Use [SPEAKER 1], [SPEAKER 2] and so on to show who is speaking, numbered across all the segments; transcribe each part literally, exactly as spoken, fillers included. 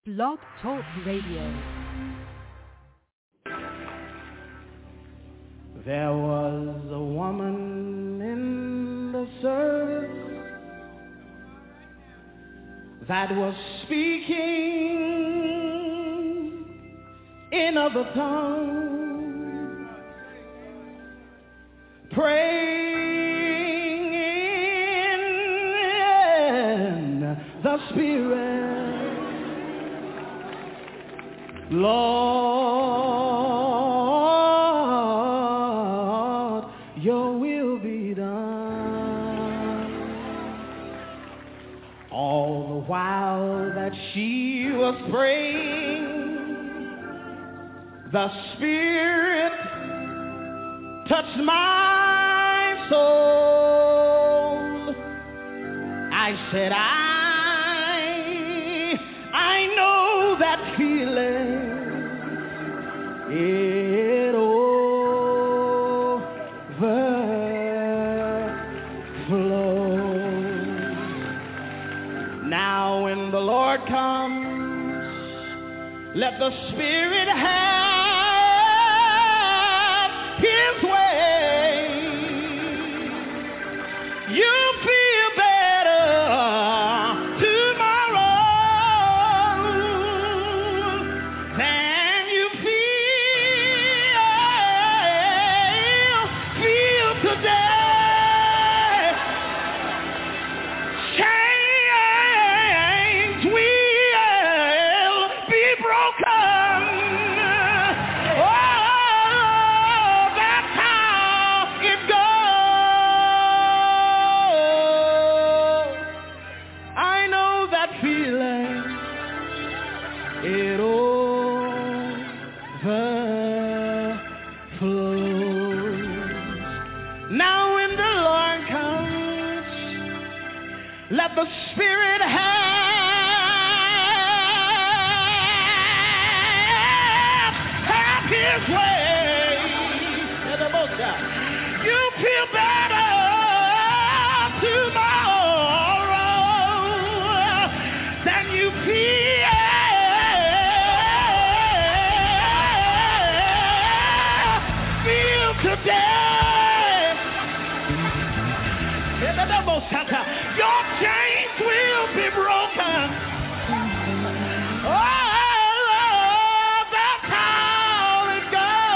[SPEAKER 1] Blog Talk Radio.
[SPEAKER 2] There was a woman in the service that was speaking in other tongues, praying in the Spirit. Lord, your will be done. All the while that she was praying, the Spirit touched my soul. I said, I, I know that feeling. It overflows. Now when the Lord comes, let the Spirit have His way. You feel better tomorrow than you feel, feel today. Chains will be broken. Oh, that's how it goes. I know that feeling. It overflows. Now when the Lord comes, let the Spirit have, have His way. You feel better tomorrow than you feel, feel today. Your chains will be broken. Oh, that's how it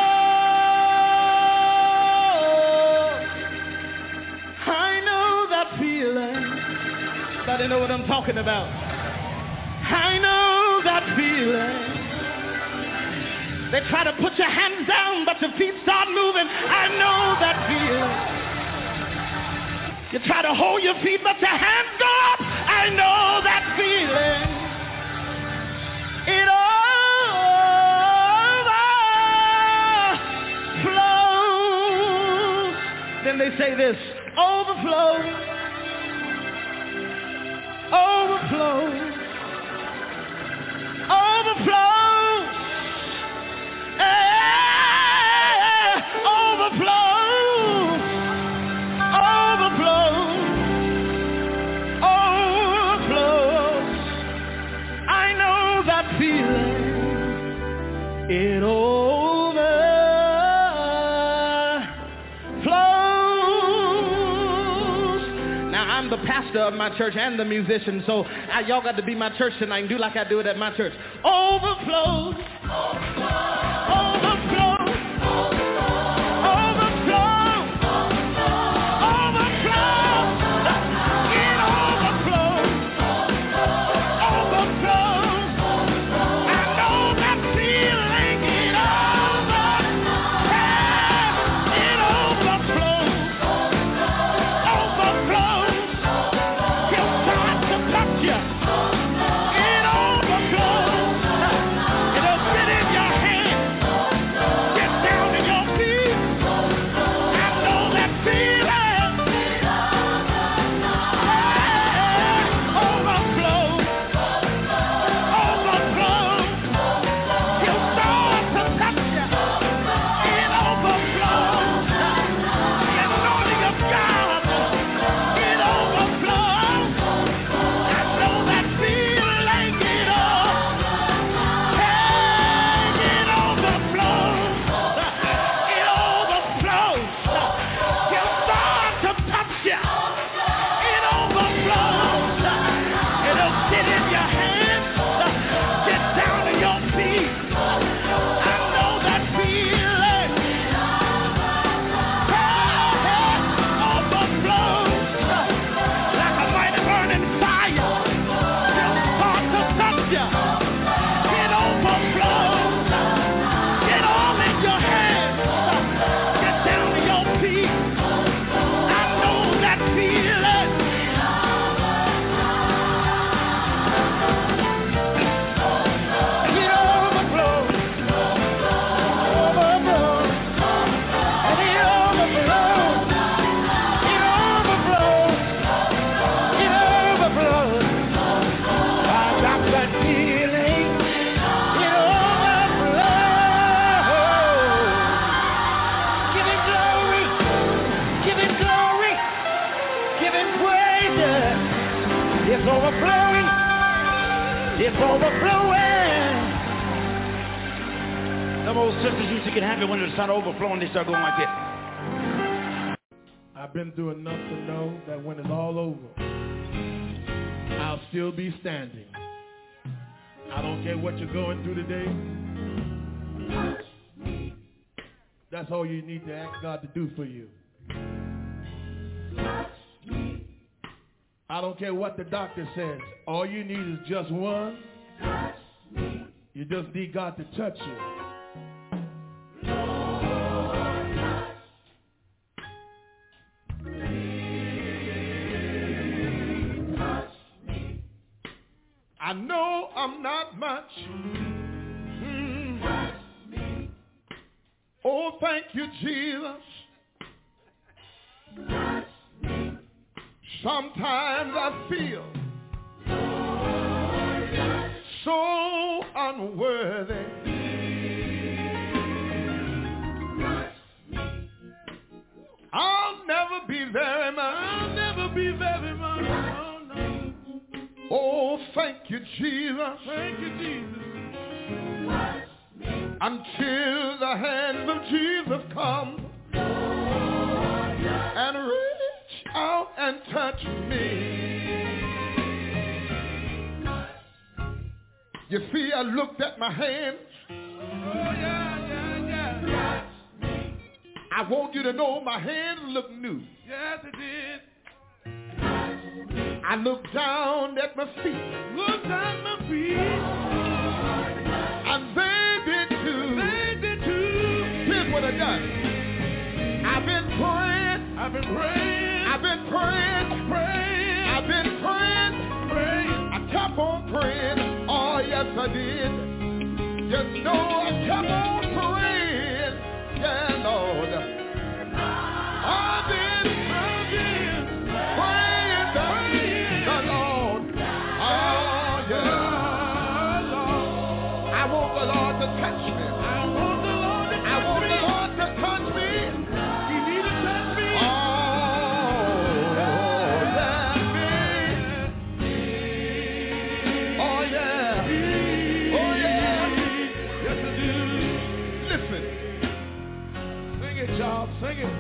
[SPEAKER 2] goes. I know that feeling. Everybody know what I'm talking about. I know that feeling. They try to put your hands down, but your feet start moving. I know that feeling. You try to hold your feet, but your hands go up. I know that feeling. It overflows. Then they say this: overflow, overflow, overflow, eh, overflow. It overflows. Now, I'm the pastor of my church and the musician, so I, y'all got to be my church tonight and do like I do it at my church. Overflows. Overflows. Overflows. It'll fit in your hand. overflowing.
[SPEAKER 3] Some old sisters used to get happy when the sun overflowing, they start going like this.
[SPEAKER 2] I've been through enough to know that when it's all over, I'll still be standing. I don't care what you're going through today. That's all you need to ask God to do for you. I don't care what the doctor says. All you need is just one. You just need God to touch you. I know I'm not much. Mm. Oh, thank you, Jesus. Sometimes I feel so unworthy. I'll never be very much. I'll never be very much. Oh, no. Oh, thank you, Jesus. Thank you, Jesus. Until the hands of Jesus come and reach out and touch me. You see, I looked at my hands. Oh, yeah, yeah, yeah. I want you to know my hands look new. Yes, it did. I looked down at my feet. Looked down my feet. And they did too. They did too. Here's what I done. I've been praying. I've been praying. I've been praying. Praying. I've been praying. Praying. I kept on praying. Oh, yes, I did. You know I kept on praying. Yeah, Lord. I've been, I've been praying the, the Lord. Oh, yeah. I want the Lord to touch me. I want the Lord to touch me. I want the Lord to touch me. He need to touch me. Oh, yeah, me. Oh, yeah. Oh, yeah. Yes, I do. Listen. Sing it, y'all. Sing it.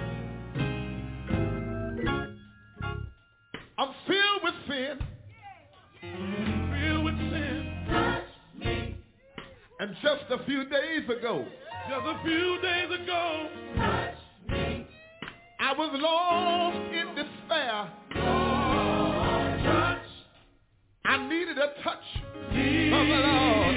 [SPEAKER 2] I'm filled with sin. Filled with sin. And just a few days ago, just a few days ago, I was lost in despair. Touch. I needed a touch from the Lord.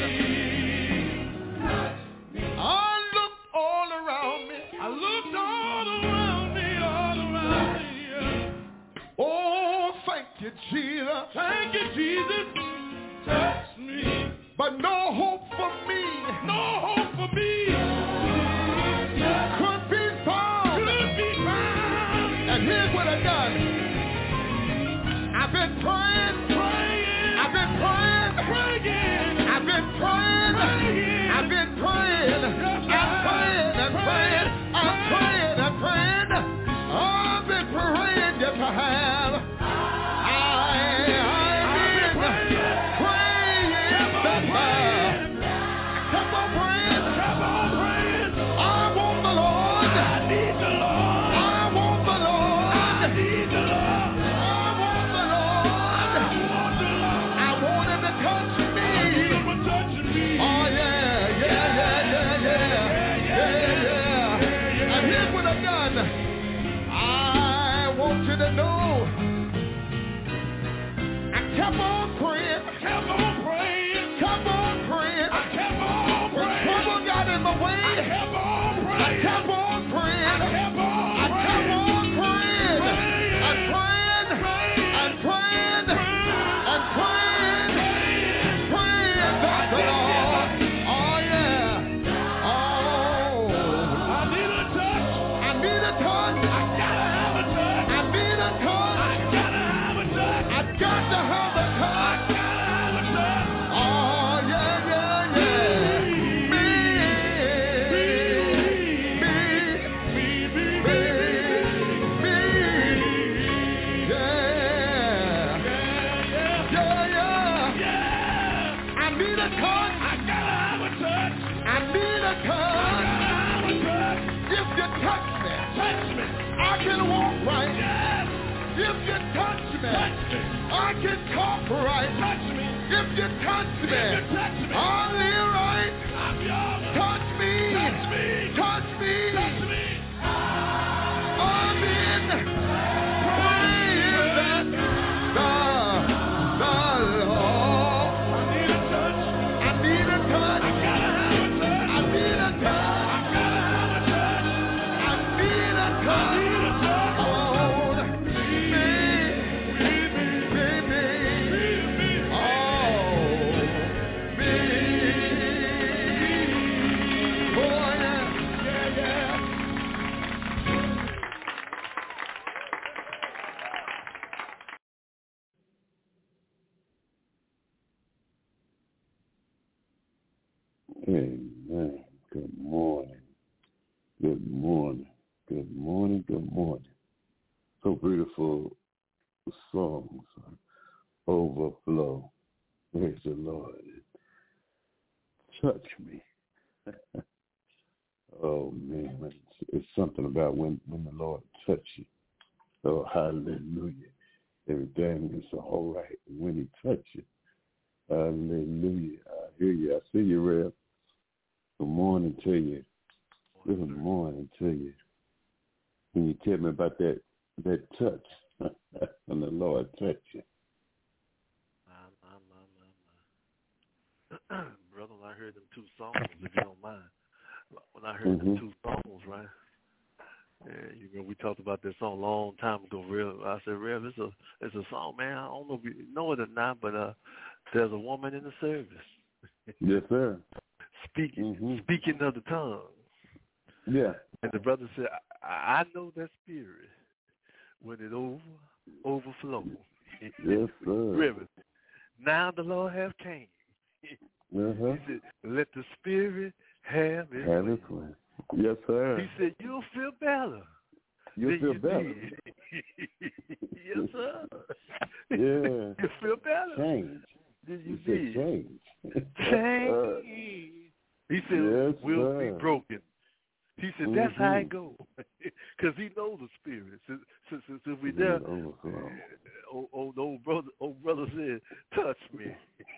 [SPEAKER 2] I looked all around me. I looked all around me, all around me. Oh, thank you, Jesus. Thank you, Jesus. Touch me. But no hope for me. No hope for me. Could be found. Could be found. And here's what I've done. I've been praying. Praying. I've been praying. Praying. I've been praying. Praying. I've been praying. I'm praying and praying. I'm praying and praying. I've been praying. Yes, I have. Keep on praying.
[SPEAKER 4] a touch. I gotta have a touch. I need a touch. I gotta have a touch. If you touch me, touch me, I can walk right. Yes. If you touch me, touch me, I can talk right. Touch me. If you touch me, if you touch me, I'll live right. I'm yours. Touch me. Touch me. Touch me. Touch me. I'm in. Praise that the, the Lord. I need a touch. I need a touch. I gotta have a touch. I need a touch. I gotta have a touch. I need a touch. I need a touch. Oh, me, me, me, me, me. Oh, me. Oh, yeah, yeah, yeah.
[SPEAKER 5] Amen. Good morning. Good morning. Good morning. Good morning. So beautiful songs. Overflow. Praise the Lord. Touch me. Oh, man. It's, it's something about when, when the Lord touches you. Oh, hallelujah. Everything is all right when he touches you. Hallelujah. I hear you. I see you, Rev. Good morning to you. Good morning to you. Can you tell me about that that touch when the Lord touched you?
[SPEAKER 6] My, my, my, my, my. Brother, when I heard them two songs, if you don't mind, when I heard mm-hmm. them two songs, right? Yeah, you know, we talked about this song a long time ago, Rev. I said, Rev, it's a it's a song, man. I don't know if you know it or not, but uh, there's a woman in the service.
[SPEAKER 5] Yes, sir.
[SPEAKER 6] Speaking,
[SPEAKER 5] mm-hmm.
[SPEAKER 6] speaking of the tongue.
[SPEAKER 5] Yeah.
[SPEAKER 6] And the brother said, I, I know that spirit when it over overflows.
[SPEAKER 5] Yes, sir.
[SPEAKER 6] River. Now the Lord have came.
[SPEAKER 5] Uh-huh.
[SPEAKER 6] He said, let the spirit have its
[SPEAKER 5] have
[SPEAKER 6] way.
[SPEAKER 5] Its way. Yes, sir.
[SPEAKER 6] He said, you'll feel better.
[SPEAKER 5] You'll feel
[SPEAKER 6] you
[SPEAKER 5] better.
[SPEAKER 6] Yes, sir.
[SPEAKER 5] Yeah.
[SPEAKER 6] You feel better.
[SPEAKER 5] Change.
[SPEAKER 6] Did you
[SPEAKER 5] see?
[SPEAKER 6] Change. Change. He said,
[SPEAKER 5] yes,
[SPEAKER 6] we'll
[SPEAKER 5] sir.
[SPEAKER 6] be broken. He said, that's mm-hmm. how it goes. Because he knows the spirit. Since, since, since we there, old, old, old, brother, old brother said, touch me.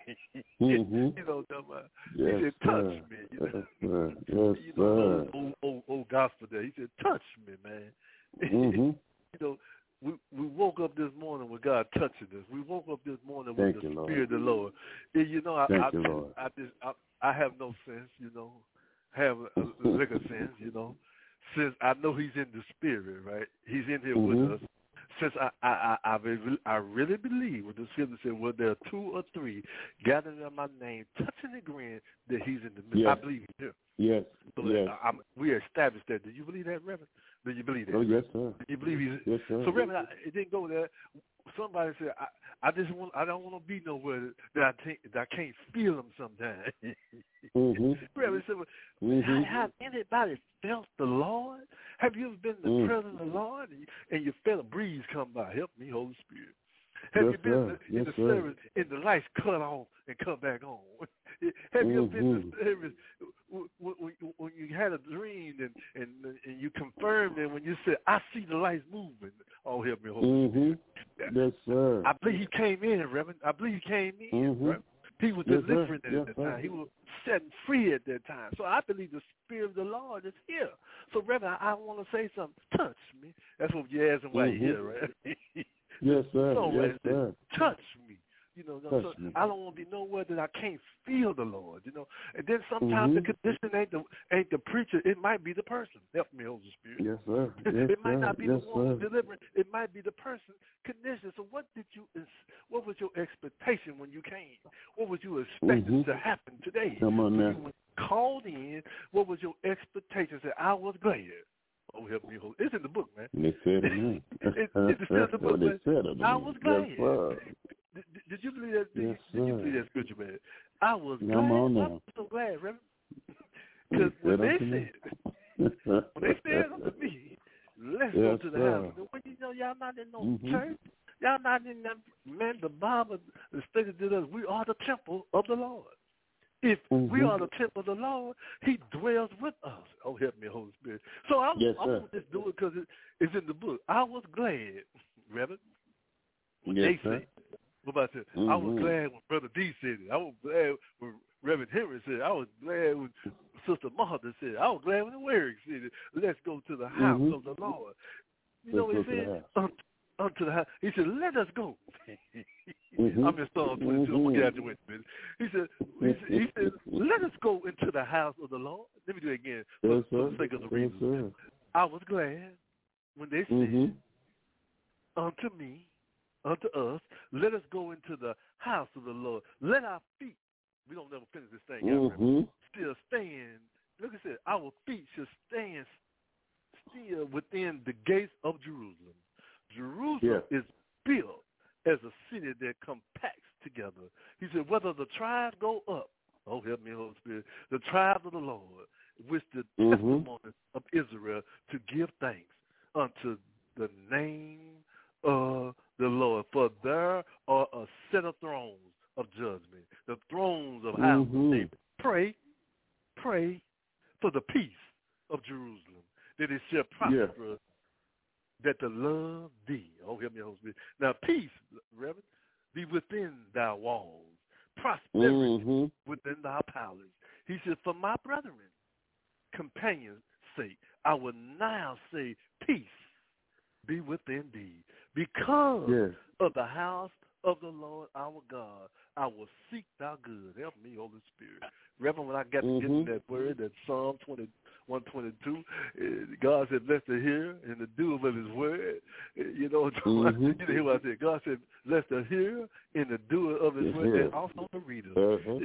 [SPEAKER 5] Mm-hmm.
[SPEAKER 6] You know, about,
[SPEAKER 5] yes,
[SPEAKER 6] he said, touch
[SPEAKER 5] sir.
[SPEAKER 6] me. You know,
[SPEAKER 5] yes, sir. Yes,
[SPEAKER 6] you know old,
[SPEAKER 5] sir.
[SPEAKER 6] old, old, old gospel there. He said, touch me, man.
[SPEAKER 5] Mm-hmm.
[SPEAKER 6] You know, we we woke up this morning with God touching us. We woke up this morning with
[SPEAKER 5] Thank
[SPEAKER 6] the
[SPEAKER 5] you,
[SPEAKER 6] Spirit of the Lord. And, you know, I
[SPEAKER 5] Thank
[SPEAKER 6] I,
[SPEAKER 5] you, Lord.
[SPEAKER 6] I, just, I, I have no sense, you know, have a, a liquor sense, you know, since I know He's in the Spirit, right? He's in here
[SPEAKER 5] mm-hmm.
[SPEAKER 6] with us. Since I I, I I I really believe what the Scripture said, well, there are two or three gathered in my name, touching and agreeing that He's in the midst.
[SPEAKER 5] Yes.
[SPEAKER 6] I believe He's here.
[SPEAKER 5] Yes.
[SPEAKER 6] So
[SPEAKER 5] yes.
[SPEAKER 6] I, I'm, we established that. Do you believe that, Reverend? Do you believe that?
[SPEAKER 5] Oh, yes, sir.
[SPEAKER 6] Do you believe He's
[SPEAKER 5] yes, sir.
[SPEAKER 6] So, Reverend, I, it didn't go there. Somebody said, I, I just want, I don't want to be nowhere that I think that I can't feel Him sometimes.
[SPEAKER 5] mm-hmm.
[SPEAKER 6] Reverend said, well,
[SPEAKER 5] mm-hmm.
[SPEAKER 6] have anybody felt the Lord? Have you ever been in the mm. presence of the Lord and you, and you felt a breeze come by? Help me, Holy Spirit. Have
[SPEAKER 5] yes,
[SPEAKER 6] you been
[SPEAKER 5] sir.
[SPEAKER 6] in
[SPEAKER 5] yes,
[SPEAKER 6] the
[SPEAKER 5] sir.
[SPEAKER 6] service and the lights cut off and come back on? Have you ever
[SPEAKER 5] mm-hmm.
[SPEAKER 6] been in the service when, when, when you had a dream and, and, and you confirmed it when you said, I see the lights moving? Oh, help me, Holy
[SPEAKER 5] mm-hmm.
[SPEAKER 6] Spirit.
[SPEAKER 5] Yes, sir.
[SPEAKER 6] I believe He came in, Reverend. I believe He came in,
[SPEAKER 5] mm-hmm.
[SPEAKER 6] right? He was
[SPEAKER 5] yes,
[SPEAKER 6] delivering
[SPEAKER 5] sir.
[SPEAKER 6] at
[SPEAKER 5] yes,
[SPEAKER 6] that
[SPEAKER 5] sir.
[SPEAKER 6] time. He was setting free at that time. So I believe the Spirit of the Lord is here. So, Reverend, I, I want to say something. Touch me. That's what you're asking why
[SPEAKER 5] mm-hmm.
[SPEAKER 6] you're here, right?
[SPEAKER 5] Yes, sir.
[SPEAKER 6] So,
[SPEAKER 5] yes,
[SPEAKER 6] right,
[SPEAKER 5] sir.
[SPEAKER 6] Touch me. You know,
[SPEAKER 5] Touch
[SPEAKER 6] so
[SPEAKER 5] me.
[SPEAKER 6] I don't want to be nowhere that I can't feel the Lord. You know, and then sometimes
[SPEAKER 5] mm-hmm.
[SPEAKER 6] the condition ain't the ain't the preacher. It might be the person. Help me, Holy Spirit.
[SPEAKER 5] Yes, sir. Yes,
[SPEAKER 6] it might
[SPEAKER 5] sir.
[SPEAKER 6] not be
[SPEAKER 5] yes,
[SPEAKER 6] the one who's
[SPEAKER 5] sir.
[SPEAKER 6] delivering. It might be the person condition. So, what did you? What was your expectation when you came? What was you expecting
[SPEAKER 5] mm-hmm.
[SPEAKER 6] to happen today?
[SPEAKER 5] Come on
[SPEAKER 6] when
[SPEAKER 5] now.
[SPEAKER 6] you were called in, what was your expectation? Say, I was glad. Oh, help me, Holy. It's in the book, man.
[SPEAKER 5] They said it, man.
[SPEAKER 6] it, it's still in the book, man.
[SPEAKER 5] Said it,
[SPEAKER 6] I was glad.
[SPEAKER 5] Yes, sir.
[SPEAKER 6] Did, did you believe that? Did,
[SPEAKER 5] Yes,
[SPEAKER 6] you, did you
[SPEAKER 5] sir.
[SPEAKER 6] believe that scripture, man? I was
[SPEAKER 5] Come
[SPEAKER 6] glad.
[SPEAKER 5] on now.
[SPEAKER 6] I was so glad, Reverend. Because when they said, when they said unto me, let's
[SPEAKER 5] yes,
[SPEAKER 6] go to the
[SPEAKER 5] sir.
[SPEAKER 6] house. When you know y'all not in no
[SPEAKER 5] mm-hmm.
[SPEAKER 6] church, y'all not in that, man, the Bible stated to us, we are the temple of the Lord. If
[SPEAKER 5] mm-hmm.
[SPEAKER 6] we are the temple of the Lord, he dwells with us. Oh, help me, Holy Spirit. So I,
[SPEAKER 5] yes,
[SPEAKER 6] I want to just do it because it, it's in the book. I was glad, Reverend, when
[SPEAKER 5] yes,
[SPEAKER 6] they
[SPEAKER 5] sir.
[SPEAKER 6] said, what about that?
[SPEAKER 5] Mm-hmm.
[SPEAKER 6] I was glad when Brother D said it. I was glad when Reverend Henry said it. I was glad when Sister Martha said it. I was glad when the Word said it. Let's go to the house
[SPEAKER 5] mm-hmm.
[SPEAKER 6] of the Lord. You
[SPEAKER 5] Let's
[SPEAKER 6] know what he said? Um, unto the house. He said, let us go.
[SPEAKER 5] mm-hmm.
[SPEAKER 6] I'm in Psalm twenty-two. I'm going to get out your way in a minute. He said, he said, he said, let us go into the house of the Lord. Let me do it again for,
[SPEAKER 5] yes,
[SPEAKER 6] for the sake of the
[SPEAKER 5] yes,
[SPEAKER 6] reason. I was glad when they said
[SPEAKER 5] mm-hmm.
[SPEAKER 6] unto me, unto us, let us go into the house of the Lord. Let our feet, we don't never finish this thing out,
[SPEAKER 5] mm-hmm.
[SPEAKER 6] still stand. Look at this, our feet should stand still within the gates of Jerusalem. Jerusalem
[SPEAKER 5] yeah.
[SPEAKER 6] is built as a city that compacts together. He said, whether the tribes go up, oh, help me, Holy Spirit, the tribes of the Lord, which the
[SPEAKER 5] mm-hmm.
[SPEAKER 6] testimony of Israel to give thanks unto the name of the Lord. For there are a set of thrones of judgment, the thrones of house
[SPEAKER 5] mm-hmm.
[SPEAKER 6] of David. Pray, pray for the peace of Jerusalem, that it shall prosper,
[SPEAKER 5] yeah.
[SPEAKER 6] that the love thee. Oh, help me, Holy Spirit. Now, peace, Reverend, be within thy walls, prosperity
[SPEAKER 5] mm-hmm.
[SPEAKER 6] within thy palace. He said, for my brethren, companions' sake, I will now say, peace be within thee. Because
[SPEAKER 5] yes.
[SPEAKER 6] of the house of the Lord our God, I will seek thy good. Help me, Holy Spirit. Reverend, when I got
[SPEAKER 5] mm-hmm.
[SPEAKER 6] to get in that word, that Psalm one twenty-two, uh, God said, bless the hearer and the doer of his word. Uh, you know,
[SPEAKER 5] mm-hmm.
[SPEAKER 6] you know what I said? God said, bless the hearer and the doer of his
[SPEAKER 5] yes,
[SPEAKER 6] word,
[SPEAKER 5] sir.
[SPEAKER 6] and also the reader.
[SPEAKER 5] Uh-huh.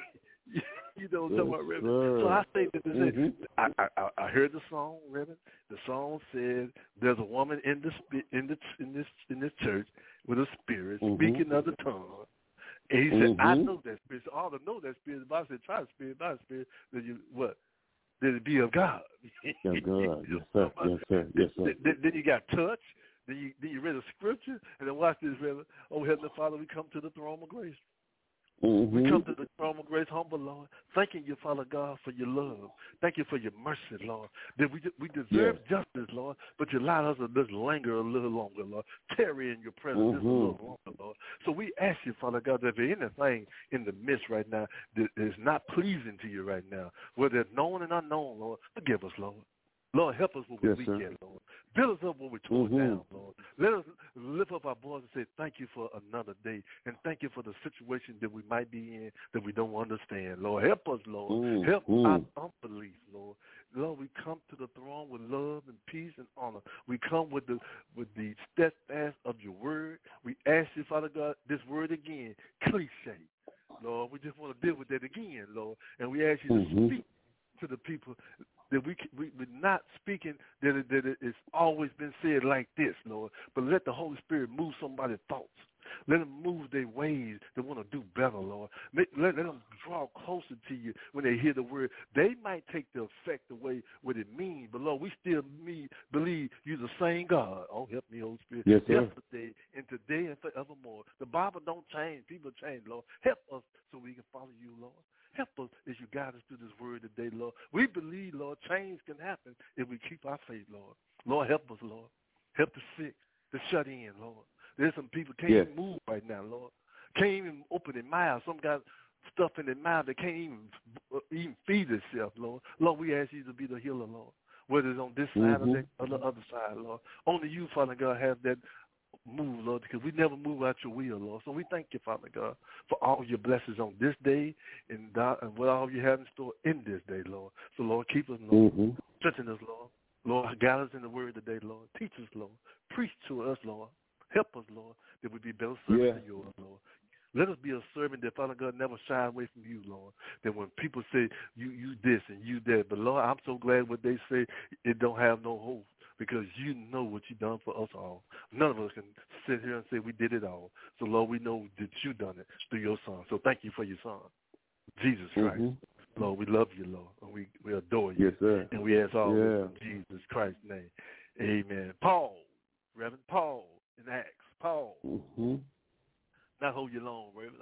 [SPEAKER 6] You know what I'm
[SPEAKER 5] yes,
[SPEAKER 6] talking about, Reverend?
[SPEAKER 5] sir.
[SPEAKER 6] So I say that,
[SPEAKER 5] mm-hmm.
[SPEAKER 6] I, I I heard the song, Reverend. The song said, "There's a woman in the in the in this in this church with a spirit
[SPEAKER 5] mm-hmm.
[SPEAKER 6] speaking other tongue." And he
[SPEAKER 5] mm-hmm.
[SPEAKER 6] said, "I know that spirit." So all to know that spirit, the Bible said, "Try the spirit by the spirit." That you what? That it be of God.
[SPEAKER 5] Of God. Yes, sir. Yes, sir. Yes, sir.
[SPEAKER 6] Then, then you got touch. Then you then you read a scripture, and then watch this, Reverend. Oh, Heavenly Father, we come to the throne of grace.
[SPEAKER 5] Mm-hmm.
[SPEAKER 6] We come to the throne of grace, humble, Lord, thanking you, Father God, for your love. Thank you for your mercy, Lord. That we we deserve
[SPEAKER 5] yes.
[SPEAKER 6] justice, Lord, but you allowed us to just linger a little longer, Lord. Tarry in your presence
[SPEAKER 5] mm-hmm.
[SPEAKER 6] just a little longer, Lord. So we ask you, Father God, that if there's anything in the midst right now that is not pleasing to you right now, whether it's known and unknown, Lord, forgive us, Lord. Lord, help us when we're
[SPEAKER 5] yes,
[SPEAKER 6] weak
[SPEAKER 5] sir.
[SPEAKER 6] at, Lord. Build us up when we're torn
[SPEAKER 5] mm-hmm.
[SPEAKER 6] down, Lord. Let us lift up our voice and say thank you for another day, and thank you for the situation that we might be in that we don't understand, Lord. Help us, Lord.
[SPEAKER 5] Mm-hmm.
[SPEAKER 6] Help our unbelief, Lord. Lord, we come to the throne with love and peace and honor. We come with the with the steadfast of your word. We ask you, Father God, this word again, cliche. Lord, we just want to deal with that again, Lord. And we ask you
[SPEAKER 5] mm-hmm.
[SPEAKER 6] to speak to the people that we, we, we're not speaking that, it, that it's always been said like this, Lord, but let the Holy Spirit move somebody's thoughts. Let them move their ways. They want to do better, Lord. Let, let, let them draw closer to you when they hear the word. They might take the effect away what it means, but, Lord, we still me, believe you're the same God. Oh, help me, Holy Spirit.
[SPEAKER 5] Yes, sir.
[SPEAKER 6] Yesterday and today and forevermore. The Bible don't change. People change, Lord. Help us so we can follow you, Lord. Help us as you guide us through this word today, Lord. We believe, Lord, change can happen if we keep our faith, Lord. Lord, help us, Lord. Help the sick, the shut in, Lord. There's some people can't
[SPEAKER 5] yes.
[SPEAKER 6] even move right now, Lord. Can't even open their mouth. Some got stuff in their mouth that can't even even feed itself, Lord. Lord, we ask you to be the healer, Lord. Whether it's on this side
[SPEAKER 5] mm-hmm.
[SPEAKER 6] or, that, or the other side, Lord. Only you, Father God, have that move, Lord, because we never move out your will, Lord. So we thank you, Father God, for all your blessings on this day and, that, and what all you have in store in this day, Lord. So, Lord, keep us, Lord.
[SPEAKER 5] Mm-hmm.
[SPEAKER 6] Strengthen us, Lord. Lord, guide us in the word today, Lord. Teach us, Lord. Preach to us, Lord. Help us, Lord, that we be better servants
[SPEAKER 5] yeah.
[SPEAKER 6] of yours, Lord. Let us be a servant that, Father God, never shy away from you, Lord. That when people say, you, you this and you that, but, Lord, I'm so glad what they say, it don't have no hope. Because you know what you've done for us all. None of us can sit here and say we did it all. So, Lord, we know that you've done it through your Son. So thank you for your Son, Jesus Christ.
[SPEAKER 5] Mm-hmm.
[SPEAKER 6] Lord, we love you, Lord, and we, we adore you.
[SPEAKER 5] Yes, sir.
[SPEAKER 6] And we ask all
[SPEAKER 5] yeah.
[SPEAKER 6] this in Jesus Christ's name. Amen. Paul, Reverend Paul in Acts. Paul.
[SPEAKER 5] Mm-hmm.
[SPEAKER 6] Not hold you long, Reverend. Not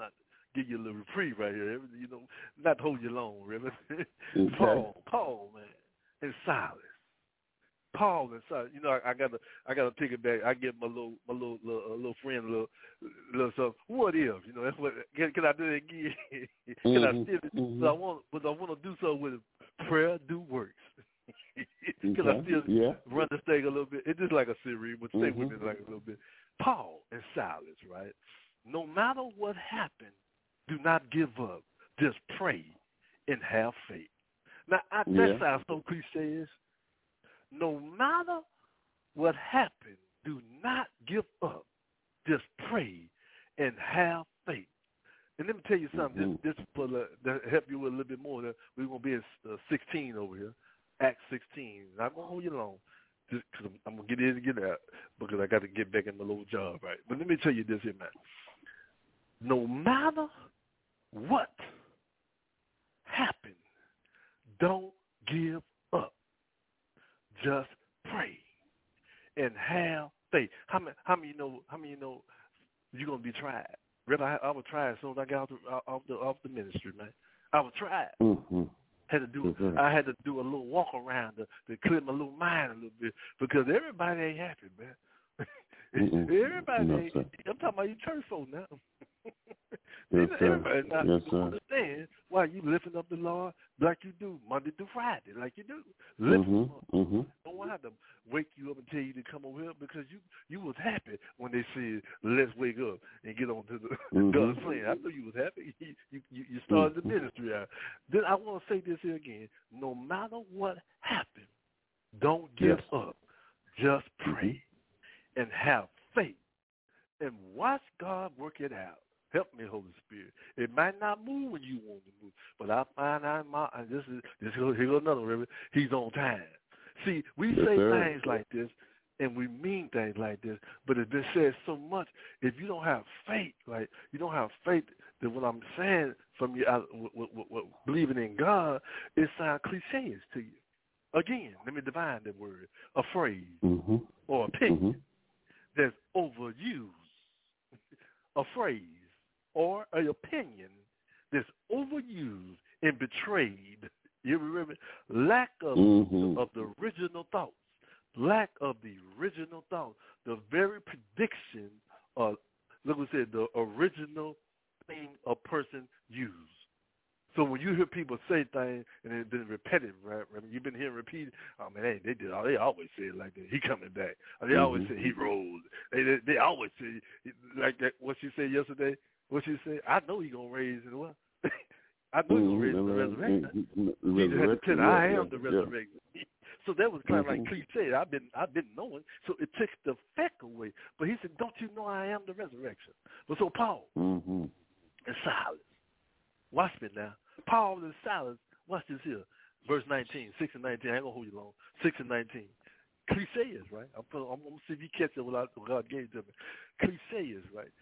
[SPEAKER 6] give you a little reprieve right here. You know, not hold you long, Reverend.
[SPEAKER 5] Okay.
[SPEAKER 6] Paul, Paul, man, and Silas. Paul and Silas. You know, I, I gotta, I gotta take it back. I give my little, my little, little, uh, little friend a little, little something. What if? You know, that's what. Can, can I do it again? Can mm-hmm. I steal it? Mm-hmm. So I want, but I want to do so with prayer. Do works. Can okay. I still yeah. run this thing a little bit? It's just like a series, but stay mm-hmm. with me like a little bit. Paul and Silas, right? No matter what happened, do not give up. Just pray and have faith. Now, I, yeah. that sounds so cliche. No matter what happened, do not give up. Just pray and have faith. And let me tell you something. Mm-hmm. This, this for the, to help you with a little bit more. We're going to be in uh, sixteen over here, Acts sixteen. I'm not going to hold you long, just because I'm, I'm going to get in and get out because I got to get back in my little job, right? But let me tell you this here, man. No matter what happened, don't give up. Just pray and have faith. How many? How many you know? How many you know you're gonna be tried? Really, I, I was tried as soon as I got off the, off the off the ministry, man. I was tried. Mm-hmm. Had to do. Mm-hmm. I had to do a little walk around to, to clear my little mind a little bit because everybody ain't happy, man. everybody
[SPEAKER 5] no,
[SPEAKER 6] ain't.
[SPEAKER 5] Sir.
[SPEAKER 6] I'm talking about you church folk now.
[SPEAKER 5] Yes,
[SPEAKER 6] everybody not
[SPEAKER 5] yes,
[SPEAKER 6] don't understand why you lifting up the Lord like you do Monday through Friday, like you do. Lift
[SPEAKER 5] mm-hmm,
[SPEAKER 6] him up.
[SPEAKER 5] Mm-hmm.
[SPEAKER 6] Don't want to have to wake you up and tell you to come over here because you you was happy when they said let's wake up and get on to the mm-hmm. God's plan. I know you was happy. You you, you started mm-hmm. the ministry out. Then I want to say this here again. No matter what happened, don't give
[SPEAKER 5] yes.
[SPEAKER 6] up. Just pray mm-hmm. and have faith and watch God work it out. Help me, Holy Spirit. It might not move when you want to move, but I find out my and this is this here goes another river. He's on time. See, we
[SPEAKER 5] yes,
[SPEAKER 6] say
[SPEAKER 5] sir.
[SPEAKER 6] things like this and we mean things like this, but it's been said so much. If you don't have faith, like you don't have faith that what I'm saying from you, out, w- w- w- believing in God, it sounds cliches to you. Again, let me define that word: a phrase
[SPEAKER 5] mm-hmm.
[SPEAKER 6] or opinion
[SPEAKER 5] mm-hmm.
[SPEAKER 6] that's overused. A phrase or an opinion that's overused and betrayed. You remember? Lack of,
[SPEAKER 5] mm-hmm.
[SPEAKER 6] of the original thoughts. Lack of the original thought. The very prediction of, look what I said, the original thing a person used. So when you hear people say things and it's been repetitive, right? I mean, you've been hearing repeated. Oh man, they, they did. They always say it like that. He coming back. They mm-hmm. always say he rose. They, they they always say like that. What she said yesterday. What she said. I know he gonna raise it. What? I know he gonna raise mm-hmm. the resurrection. Mm-hmm. He just had to tell her, I am the resurrection. Yeah. So that was kind of mm-hmm. like cliche. I've been I've been knowing. So it takes the effect away. But he said, don't you know I am the resurrection? But so Paul
[SPEAKER 5] mm-hmm.
[SPEAKER 6] and Silas. Watch me now. Paul and Silas, watch this here. Verse nineteen, six and nineteen. I ain't going to hold you long. six and nineteen. Cliches, right? I'm, I'm, I'm going to see if you catch it what God gave to me. Cliches, right?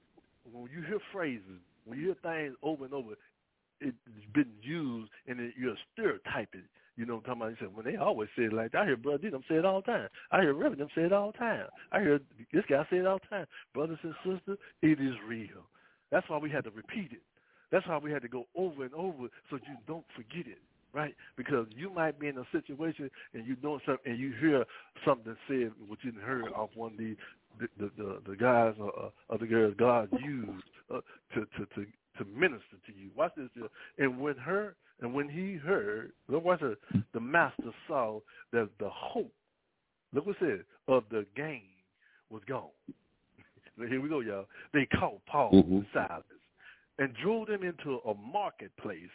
[SPEAKER 6] When you hear phrases, when you hear things over and over, it's been used and it, you're stereotyping. You know what I'm talking about? You say, when they always say it like that. I hear Brother D them say it all the time. I hear Reverend them say it all the time. I hear this guy say it all the time. Brothers and sisters, it is real. That's why we had to repeat it. That's why we had to go over and over so you don't forget it, right? Because you might be in a situation and you doing something and you hear something said what you didn't hear off one of the the the, the, the guys or uh, other girls God used uh, to, to to to minister to you. Watch this here. And when her and when he heard, look what it said, the master saw that the hope, look what it said, of the gain was gone. Here we go, y'all. They caught Paul mm-hmm. and Silas and drove them into a marketplace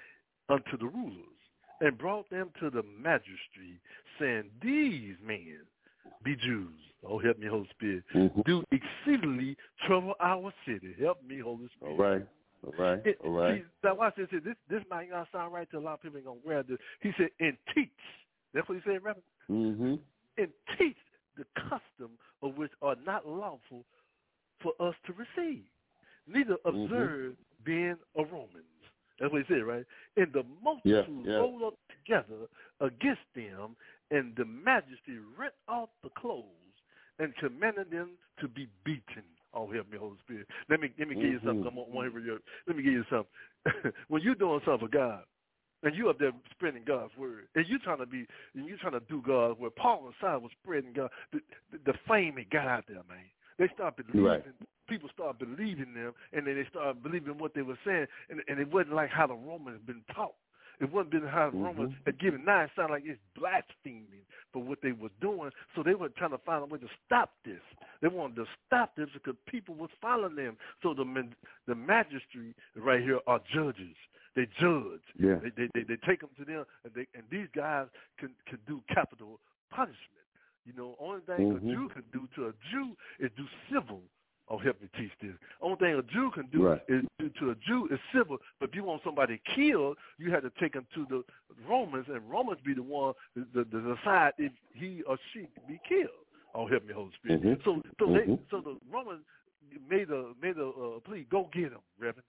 [SPEAKER 6] unto the rulers, and brought them to the magistrate, saying, these men be Jews. Oh, help me, Holy Spirit. Mm-hmm. Do exceedingly trouble our city. Help me, Holy Spirit.
[SPEAKER 5] All right. All right.
[SPEAKER 6] It,
[SPEAKER 5] All right.
[SPEAKER 6] See, now watch this. This, this might not sound right to a lot of people ain't going to grab this. He said, and teach. That's what he said, Reverend?
[SPEAKER 5] Mm-hmm.
[SPEAKER 6] And teach the custom of which are not lawful for us to receive. Neither observe mm-hmm. being a Roman. That's what he said, right? And the multitude
[SPEAKER 5] yeah, yeah.
[SPEAKER 6] rolled up together against them, and the majesty rent off the clothes and commanded them to be beaten. Oh, help me, Holy Spirit. Let me let me
[SPEAKER 5] mm-hmm.
[SPEAKER 6] give you something. I'm on here. Let me give you something. When you're doing something for God, and you up there spreading God's word, and you trying to be, and you trying to do God's word. Paul and Silas was spreading God. The, the, the fame it got out there, man. They start believing.
[SPEAKER 5] Right.
[SPEAKER 6] People start believing them, and then they start believing what they were saying, and, and it wasn't like how the Romans been taught. It wasn't been how the
[SPEAKER 5] mm-hmm.
[SPEAKER 6] Romans had given. Now it sounded like it's blaspheming for what they were doing, so they were trying to find a way to stop this. They wanted to stop this because people was following them. So the the magistrate right here are judges. They judge.
[SPEAKER 5] Yeah.
[SPEAKER 6] They, they, they, they take them to them, and, they, and these guys can, can do capital punishment. You know, only thing
[SPEAKER 5] mm-hmm.
[SPEAKER 6] a Jew can do to a Jew is do civil. Oh, help me teach this. Only thing a Jew can do
[SPEAKER 5] right.
[SPEAKER 6] is do to a Jew is civil. But if you want somebody killed, you have to take him to the Romans, and Romans be the one to decide if he or she can be killed. Oh, help me, Holy Spirit.
[SPEAKER 5] Mm-hmm.
[SPEAKER 6] So, so
[SPEAKER 5] mm-hmm.
[SPEAKER 6] they, so the Romans made a made a uh, plea. Go get him, Reverend.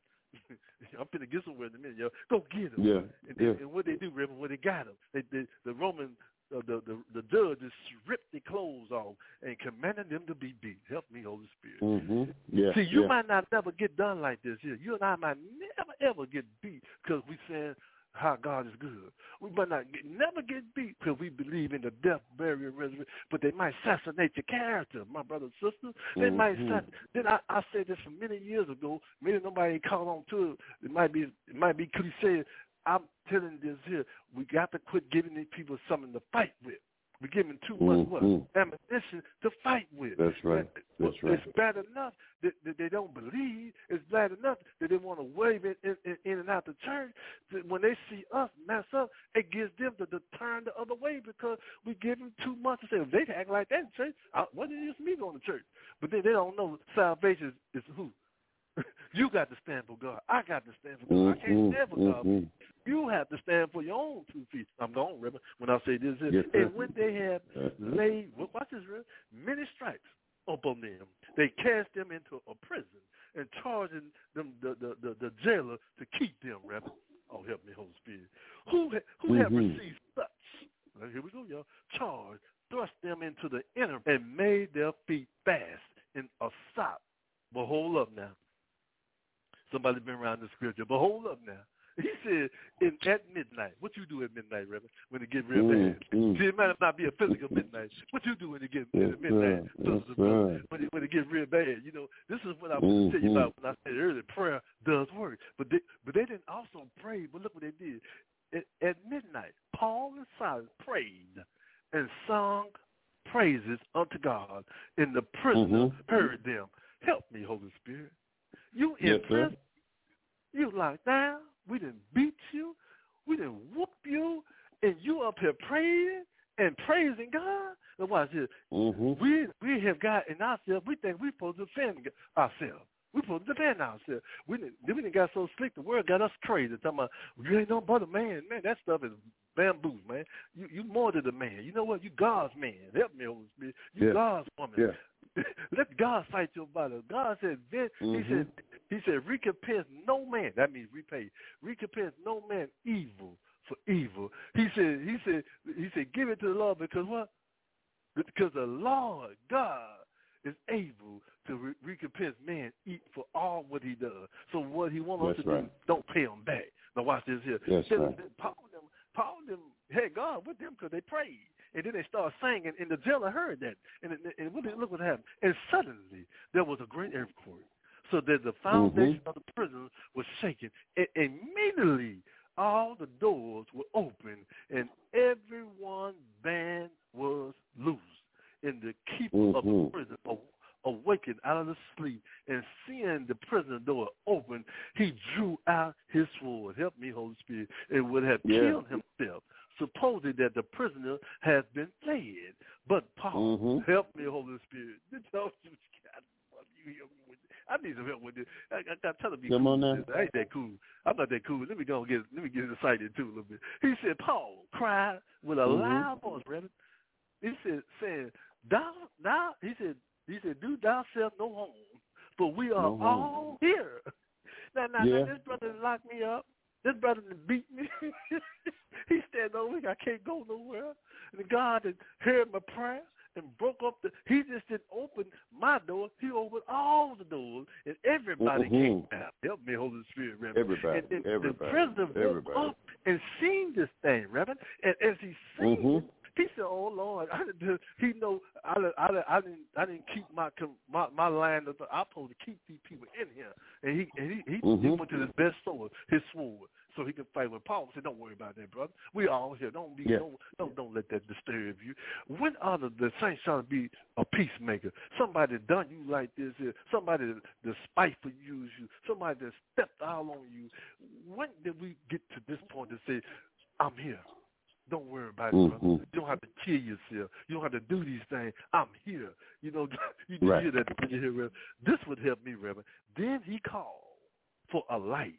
[SPEAKER 6] I'm finna get somewhere in a minute, yo. Go get him.
[SPEAKER 5] Yeah.
[SPEAKER 6] And,
[SPEAKER 5] yeah.
[SPEAKER 6] and what they do, Reverend, when they got him, they, they, the Roman. Uh, the, the the judges stripped their clothes off and commanded them to be beat. Help me, Holy Spirit.
[SPEAKER 5] Mm-hmm. Yeah,
[SPEAKER 6] See, you
[SPEAKER 5] yeah.
[SPEAKER 6] might not never get done like this here. You and I might never, ever get beat because we saying how God is good. We might not get, never get beat because we believe in the death, burial, resurrection, but they might assassinate your character, my brother and sister. They
[SPEAKER 5] mm-hmm.
[SPEAKER 6] might assassinate. Then I, I said this from many years ago. Maybe nobody caught on to it. It might be, it might be cliche. I'm telling this here, we got to quit giving these people something to fight with. We're giving too much
[SPEAKER 5] mm-hmm.
[SPEAKER 6] what? Ammunition to fight with.
[SPEAKER 5] That's right. That's
[SPEAKER 6] it's
[SPEAKER 5] right.
[SPEAKER 6] It's bad enough that, that they don't believe. It's bad enough that they want to wave it in, in, in and out the church. That when they see us mess up, it gives them to, to turn the other way because we give them too much to say, if they act like that in church, I, what is me going to church? But then they don't know salvation is, is who? You got to stand for God. I got to stand for God.
[SPEAKER 5] Mm-hmm.
[SPEAKER 6] I can't stand for God.
[SPEAKER 5] Mm-hmm.
[SPEAKER 6] You have to stand for your own two feet. I'm gone, Reverend, when I say this. this.
[SPEAKER 5] Yes,
[SPEAKER 6] and when they have laid, watch this, Reverend, many stripes upon them, they cast them into a prison and charging them, the, the, the, the jailer, to keep them, Reverend. Oh, help me, Holy Spirit. Who, who
[SPEAKER 5] mm-hmm.
[SPEAKER 6] have received such, now, here we go, y'all, charge, thrust them into the inner and made their feet fast in a sop. But hold up now. Somebody been around the scripture, but hold up now. He said, in, at midnight, what you do at midnight, Reverend, when it get real
[SPEAKER 5] mm,
[SPEAKER 6] bad?
[SPEAKER 5] Mm.
[SPEAKER 6] See, it might not be a physical midnight. What you do when it get
[SPEAKER 5] yes,
[SPEAKER 6] at midnight?
[SPEAKER 5] Yes,
[SPEAKER 6] when, it, when it get real bad, you know, this is what I was
[SPEAKER 5] mm-hmm.
[SPEAKER 6] going to tell you about when I said earlier, prayer does work. But they, but they didn't also pray, but look what they did. At, at midnight, Paul and Silas prayed and sung praises unto God, and the prisoner
[SPEAKER 5] mm-hmm.
[SPEAKER 6] heard them. Help me, Holy Spirit. You in
[SPEAKER 5] yes,
[SPEAKER 6] prison,
[SPEAKER 5] sir.
[SPEAKER 6] you locked down, we didn't beat you, we didn't whoop you, and you up here praying and praising God. Now watch this.
[SPEAKER 5] Mm-hmm.
[SPEAKER 6] We we have got in ourselves, we think we're supposed to defend ourselves. We're supposed to defend ourselves. We didn't, we didn't got so slick, the word got us crazy. Talking about, you ain't no but a man. Man, that stuff is bamboo, man. You you more than a man. You know what? You God's man. Help me, Holy Spirit. You
[SPEAKER 5] yeah.
[SPEAKER 6] God's woman.
[SPEAKER 5] Yeah.
[SPEAKER 6] Let God fight your battle. God said, mm-hmm. he said, he said, recompense no man. That means repay. Recompense no man evil for evil. He said, he said, he said, give it to the Lord because what? Because the Lord God is able to re- recompense man eat for all what he does. So what he wants us
[SPEAKER 5] That's
[SPEAKER 6] to
[SPEAKER 5] right.
[SPEAKER 6] do, don't pay him back. Now watch this here.
[SPEAKER 5] That's
[SPEAKER 6] then,
[SPEAKER 5] right.
[SPEAKER 6] then Paul them, Paul them had God with them because they prayed. And then they started singing, and the jailer heard that. And, and, and look what happened. And suddenly, there was a great earthquake, so that the foundation mm-hmm. of the prison was shaken. And immediately, all the doors were open, and everyone's band was loose. And the keeper mm-hmm. of the prison awakened out of the sleep, and seeing the prison door open, he drew out his sword. Help me, Holy Spirit. And would have
[SPEAKER 5] yeah.
[SPEAKER 6] killed himself, supposing that the prisoner has been fled. But Paul,
[SPEAKER 5] mm-hmm.
[SPEAKER 6] help me, Holy Spirit. I need some help with this. I, I got to tell him,
[SPEAKER 5] Come
[SPEAKER 6] cool
[SPEAKER 5] on now.
[SPEAKER 6] I ain't that cool. I'm not that cool. Let me go and get let me get excited too a little bit. He said, Paul cried with a mm-hmm. loud voice, brother. He said, saying, thou, thou, he said, he said, do thyself no harm, for we are
[SPEAKER 5] no
[SPEAKER 6] all here. Now, now,
[SPEAKER 5] yeah.
[SPEAKER 6] now, this brother locked me up. This brother beat me. He said, no, I can't go nowhere. And God had heard my prayer, and broke up the, he just didn't open my door. He opened all the doors, and everybody mm-hmm. came out. Help me, Holy Spirit, Reverend.
[SPEAKER 5] Everybody,
[SPEAKER 6] and, and
[SPEAKER 5] everybody,
[SPEAKER 6] the president woke
[SPEAKER 5] everybody.
[SPEAKER 6] up and seen this thing, Reverend. And as he seen
[SPEAKER 5] mm-hmm.
[SPEAKER 6] it, he said, "Oh Lord, I didn't, he know I, I, I didn't I didn't keep my my, my line. Of the, I'm supposed to keep these people in here." And he and he he,
[SPEAKER 5] mm-hmm.
[SPEAKER 6] he went to his best sword, his sword, so he could fight with Paul. Said, "Don't worry about that, brother. We all here. Don't be
[SPEAKER 5] yeah.
[SPEAKER 6] don't, don't don't let that disturb you. When are the, the saints trying to be a peacemaker? Somebody done you like this here. Somebody that, that spiteful use you. Somebody that stepped out on you. When did we get to this point to say, I'm here? Don't worry about it,
[SPEAKER 5] mm-hmm.
[SPEAKER 6] brother. You don't have to kill yourself. You don't have to do these things. I'm here. You know, you
[SPEAKER 5] right.
[SPEAKER 6] hear that when you hear Reverend. This would help me, Reverend. Then he called for a light.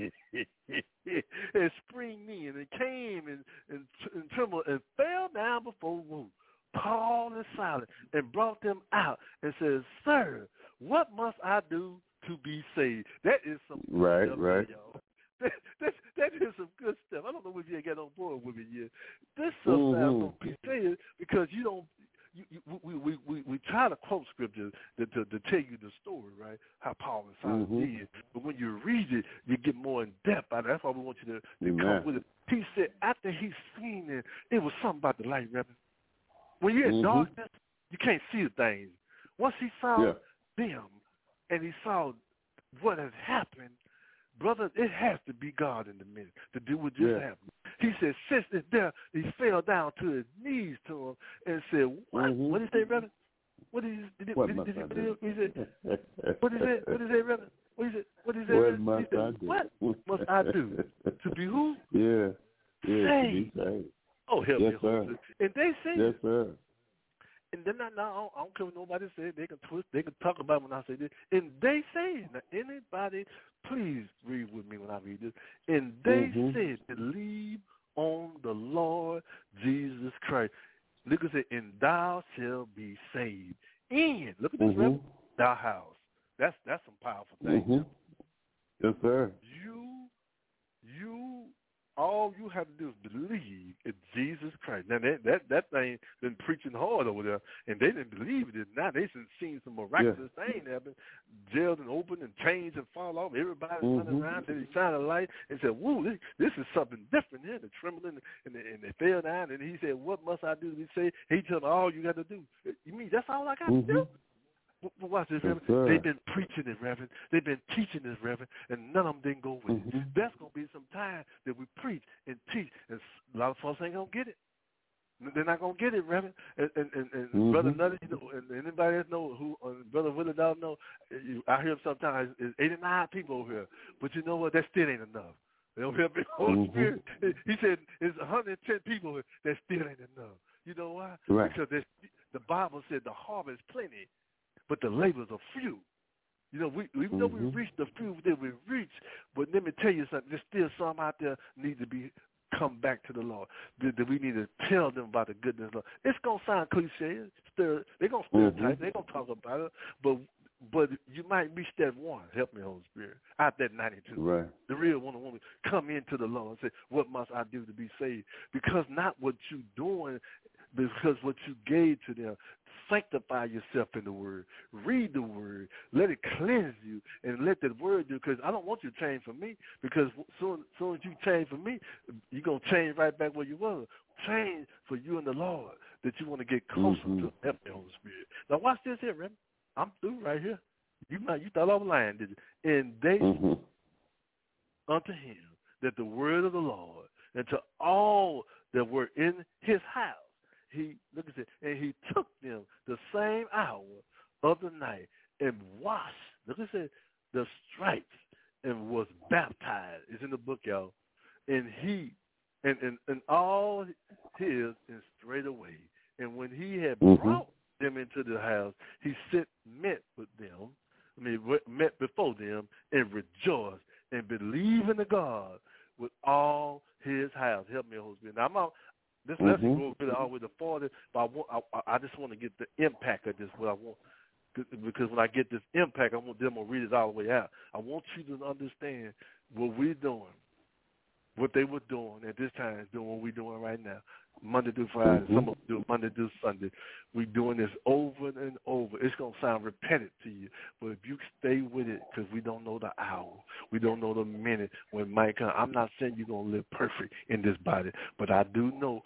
[SPEAKER 6] and spring me, and it came and, and, and trembled and fell down before Ruth. Paul is silent and brought them out and says, "Sir, what must I do to be saved?" That is some
[SPEAKER 5] right,
[SPEAKER 6] stuff,
[SPEAKER 5] right.
[SPEAKER 6] y'all. That, that, that is some good stuff. I don't know if you ain't got on board with me yet. This stuff
[SPEAKER 5] mm-hmm.
[SPEAKER 6] sounds so cliche because you don't. You, you, we, we, we, we try to quote scripture to, to, to tell you the story, right? How Paul and Silas
[SPEAKER 5] mm-hmm.
[SPEAKER 6] did. But when you read it, you get more in depth. That's why we want you to, to
[SPEAKER 5] Amen.
[SPEAKER 6] come with it. He said after he seen it, it was something about the light, Reverend. When you're in
[SPEAKER 5] mm-hmm.
[SPEAKER 6] darkness, you can't see the things. Once he saw
[SPEAKER 5] yeah.
[SPEAKER 6] them and he saw what has happened, brother, it has to be God in the midst to do what just
[SPEAKER 5] yeah.
[SPEAKER 6] happened. He said, since it's there, he fell down to his knees to him and said, what?
[SPEAKER 5] Mm-hmm.
[SPEAKER 6] What did he say, brother? What did he, did,
[SPEAKER 5] what
[SPEAKER 6] did,
[SPEAKER 5] must
[SPEAKER 6] did,
[SPEAKER 5] I
[SPEAKER 6] did,
[SPEAKER 5] do?
[SPEAKER 6] He said, what did he say? What did he say, brother? What did he say? What did he say?
[SPEAKER 5] What
[SPEAKER 6] Reverend?
[SPEAKER 5] must
[SPEAKER 6] He said,
[SPEAKER 5] I do?
[SPEAKER 6] what must I do? To be who?
[SPEAKER 5] Yeah. Yeah,
[SPEAKER 6] saved.
[SPEAKER 5] to be saved.
[SPEAKER 6] Oh, help
[SPEAKER 5] yes,
[SPEAKER 6] me,
[SPEAKER 5] sir.
[SPEAKER 6] And they say
[SPEAKER 5] yes, sir.
[SPEAKER 6] And then I, now, I don't care what nobody said. They can twist. They can talk about it when I say this. And they say, now anybody, please read with me when I read this. And they
[SPEAKER 5] mm-hmm.
[SPEAKER 6] said, believe on the Lord Jesus Christ. Look at it, and thou shalt be saved. And look at this,
[SPEAKER 5] mm-hmm.
[SPEAKER 6] Reverend, thy house. That's that's some powerful things.
[SPEAKER 5] Mm-hmm. Yes, sir.
[SPEAKER 6] You, you. All you have to do is believe in Jesus Christ. Now, that that, that thing been preaching hard over there, and they didn't believe it. Now they done seen some miraculous yeah. things happen. Jails and open and chains and fall off. Everybody mm-hmm. running around till he shined a light and said, whoa, this, this is something different here. The trembling and, the, and they fell down. And he said, what must I do to be saved? He told them, all you got to do. You mean that's all I got
[SPEAKER 5] mm-hmm.
[SPEAKER 6] to do? But watch this, Reverend. Yes, They've been preaching it, Reverend. They've been teaching this, Reverend, and none of them didn't go with
[SPEAKER 5] mm-hmm.
[SPEAKER 6] it. That's going to be some time that we preach and teach, and a lot of folks ain't going to get it. They're not going to get it, Reverend. And, and, and, and mm-hmm. Brother Nutty, you know, and anybody else know, who, uh, Brother Willie don't know, I hear him sometimes, it's eighty-nine people over here. But you know what? That still ain't enough. They don't help me. Holy mm-hmm. Spirit. He said it's one hundred ten people that still ain't enough. You know why?
[SPEAKER 5] Right.
[SPEAKER 6] Because the Bible said the harvest is plenty, but the labors are few. You know, we, even mm-hmm. though we reach the few that we reach, but let me tell you something, there's still some out there need to be come back to the Lord. That, that we need to tell them about the goodness of the Lord. It's going to sound cliche. Stir, they're going to stereotype. Mm-hmm. They're going to talk about it. But but you might reach that one. Help me, Holy Spirit. Out that ninety-two.
[SPEAKER 5] Right.
[SPEAKER 6] The real one and woman come into the Lord and say, what must I do to be saved? Because not what you're doing, because what you gave to them. Sanctify yourself in the Word. Read the Word. Let it cleanse you, and let that Word do. Because I don't want you to change for me. Because soon, soon as you change for me, you're gonna change right back where you were. Change for you and the Lord, that you want to get closer
[SPEAKER 5] mm-hmm.
[SPEAKER 6] to Help me, Holy Spirit. Now watch this here, Reverend. I'm through right here. You might you thought I was lying, did you? And they
[SPEAKER 5] mm-hmm.
[SPEAKER 6] unto him that the word of the Lord, and to all that were in his house. He look at it, and he took them the same hour of the night and washed, look at it, the stripes, and was baptized. It's in the book, y'all. And he and, and, and all his and straightway. And when he had
[SPEAKER 5] mm-hmm.
[SPEAKER 6] brought them into the house, he sent met with them, I mean met before them, and rejoiced and believed in the God with all his house. Help me, Holy Spirit. Now I'm out. This
[SPEAKER 5] mm-hmm.
[SPEAKER 6] lesson goes really all the way to forty, but I, want, I, I just want to get the impact of this, what I want. Because when I get this impact, I want them to read it all the way out. I want you to understand what we're doing what they were doing at this time is doing what we're doing right now. Monday through Friday, mm-hmm. some of them do Monday through Sunday. We're doing this over and over. It's going to sound repetitive to you, but if you stay with it, because we don't know the hour, we don't know the minute when it might come. I'm not saying you're going to live perfect in this body, but I do know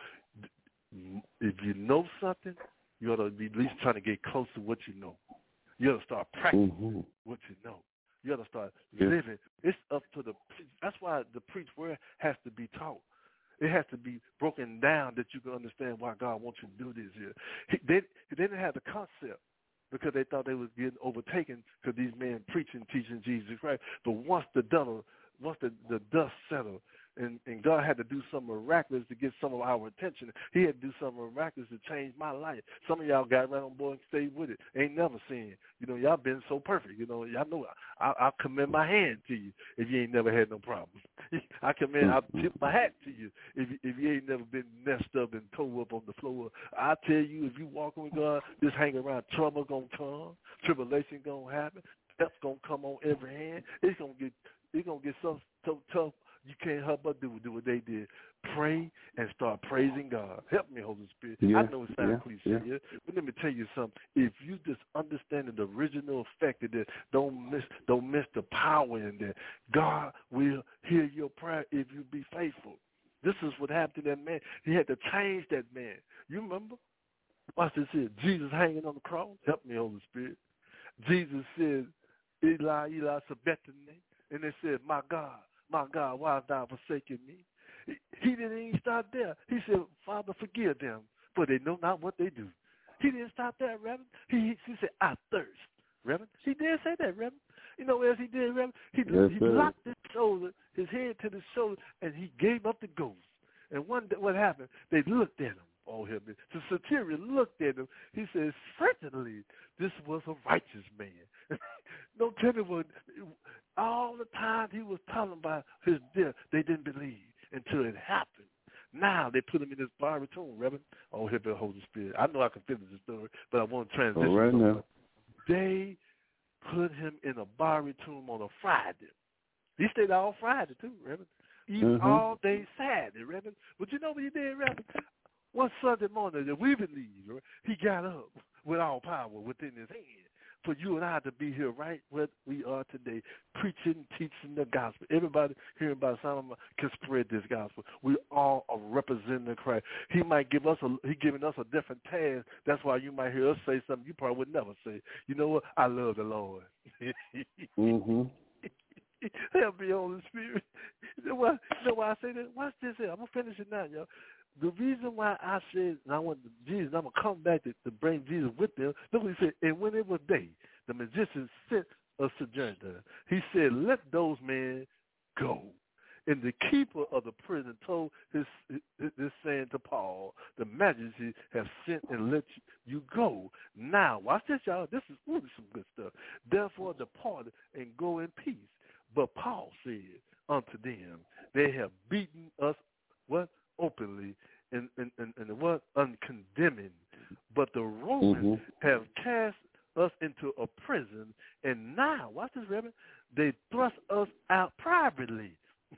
[SPEAKER 6] if you know something, you ought to be at least trying to get close to what you know. You ought to start practicing mm-hmm. what you know. You ought to start yeah. living. It's up to the – that's why the preach word has to be taught. It has to be broken down that you can understand why God wants you to do this here. He, they, they didn't have the concept because they thought they was getting overtaken because these men preaching, teaching Jesus Christ. But once the dust, once the, the dust settled, and, and God had to do something miraculous to get some of our attention. He had to do something miraculous to change my life. Some of y'all got right on board and stayed with it. Ain't never seen. You know, y'all been so perfect. You know, y'all know I, I commend my hand to you if you ain't never had no problems. I commend, I tip my hat to you if, if you ain't never been messed up and tore up on the floor. I tell you, if you walking with God, just hang around, trouble gonna come, tribulation gonna happen, death gonna come on every hand. It's gonna get, it's gonna get so so tough. You can't help but do, do what they did. Pray and start praising God. Help me, Holy Spirit.
[SPEAKER 5] Yeah,
[SPEAKER 6] I know it sounds
[SPEAKER 5] yeah,
[SPEAKER 6] cliche,
[SPEAKER 5] yeah.
[SPEAKER 6] but let me tell you something. If you just understand the original effect of this, don't miss, don't miss the power in that. God will hear your prayer if you be faithful. This is what happened to that man. He had to change that man. You remember? Watch this here. Jesus hanging on the cross. Help me, Holy Spirit. Jesus said, Eli, Eli, sabachthani. And they said, my God. My God, why hast thou forsaken me? He, he didn't even start there. He said, Father, forgive them, for they know not what they do. He didn't stop there, Reverend. He, he said, I thirst, Reverend. He did say that, Reverend. You know what else he did, Reverend? He,
[SPEAKER 5] yes,
[SPEAKER 6] he
[SPEAKER 5] sir.
[SPEAKER 6] locked his shoulder, his head to the shoulder, and he gave up the ghost. And one day, what happened? They looked at him. Oh, him. The centurion looked at him. He said, certainly this was a righteous man. Don't tell me what, all the time he was talking about his death, they didn't believe until it happened. Now they put him in this fiery tomb, Reverend. Oh, here be the Holy Spirit. I know I can finish the story, but I want to transition.
[SPEAKER 5] All right now.
[SPEAKER 6] They put him in a fiery tomb on a Friday. He stayed all Friday too, Reverend. Even mm-hmm. all day Saturday, Reverend. But you know what he did, Reverend? One Sunday morning that we believe, he got up with all power within his hand for you and I to be here right where we are today, preaching, teaching the gospel. Everybody hearing about someone can spread this gospel. We all are representing Christ. He might give us a, he giving us a different task. That's why you might hear us say something you probably would never say. You know what? I love the Lord.
[SPEAKER 5] mm-hmm.
[SPEAKER 6] Help me, Holy Spirit. You know why, you know why I say that? Watch this here. I'm going to finish it now, y'all. The reason why I said, and I want Jesus, I'm going to come back to, to bring Jesus with them. Look what he said. And when it was day, the magician sent a sojourner. He said, let those men go. And the keeper of the prison told his, his, his saying to Paul, the majesty have sent and let you, you go. Now, watch this, y'all. This is really some good stuff. Therefore, depart and go in peace. But Paul said unto them, they have beaten us, what? Openly and, and, and, and what? Uncondemning. But the Romans mm-hmm. have cast us into a prison, and now, watch this, Reverend, they thrust us out privately.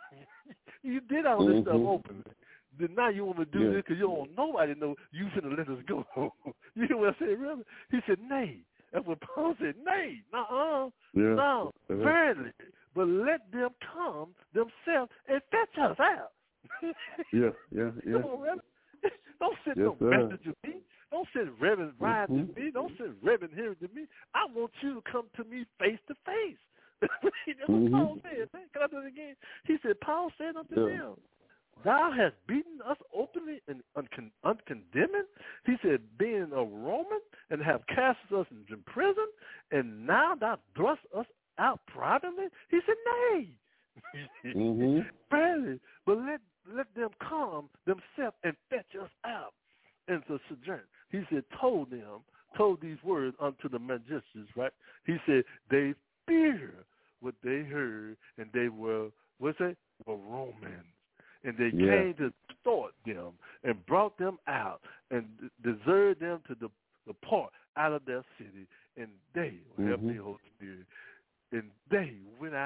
[SPEAKER 6] You did all this mm-hmm. stuff openly. Then now you want to do yeah. this because you don't want nobody to know you finna let us go. You know what I said, Reverend? He said, nay. That's what Paul said. Nay, nuh-uh,
[SPEAKER 5] yeah.
[SPEAKER 6] no, uh-huh. verily. But let them come themselves and fetch us out.
[SPEAKER 5] yeah, yeah, yeah.
[SPEAKER 6] Come on, Reverend. Don't send
[SPEAKER 5] yes,
[SPEAKER 6] no
[SPEAKER 5] sir.
[SPEAKER 6] message to me. Don't send Reverend Ryan
[SPEAKER 5] mm-hmm.
[SPEAKER 6] to me. Don't send Reverend Henry to me. I want you to come to me face to face. That's what mm-hmm. Paul said. Man. Can I do it again? He said, Paul said unto yeah. them, thou hast beaten us openly and uncon- uncondemning. He said, being a Roman and have cast us into prison, and now thou thrust us out privately. He said, nay.
[SPEAKER 5] mm-hmm.
[SPEAKER 6] Barely, but let let them come themselves and fetch us out into sojourn. He said, told them, told these words unto the magicians, right? He said, they fear what they heard, and they were, what's that? Were Romans. And they
[SPEAKER 5] yeah.
[SPEAKER 6] came to extort them and brought them out and deserved them to de- depart out of their city. And they, mm-hmm. help me, Holy Spirit, and they went out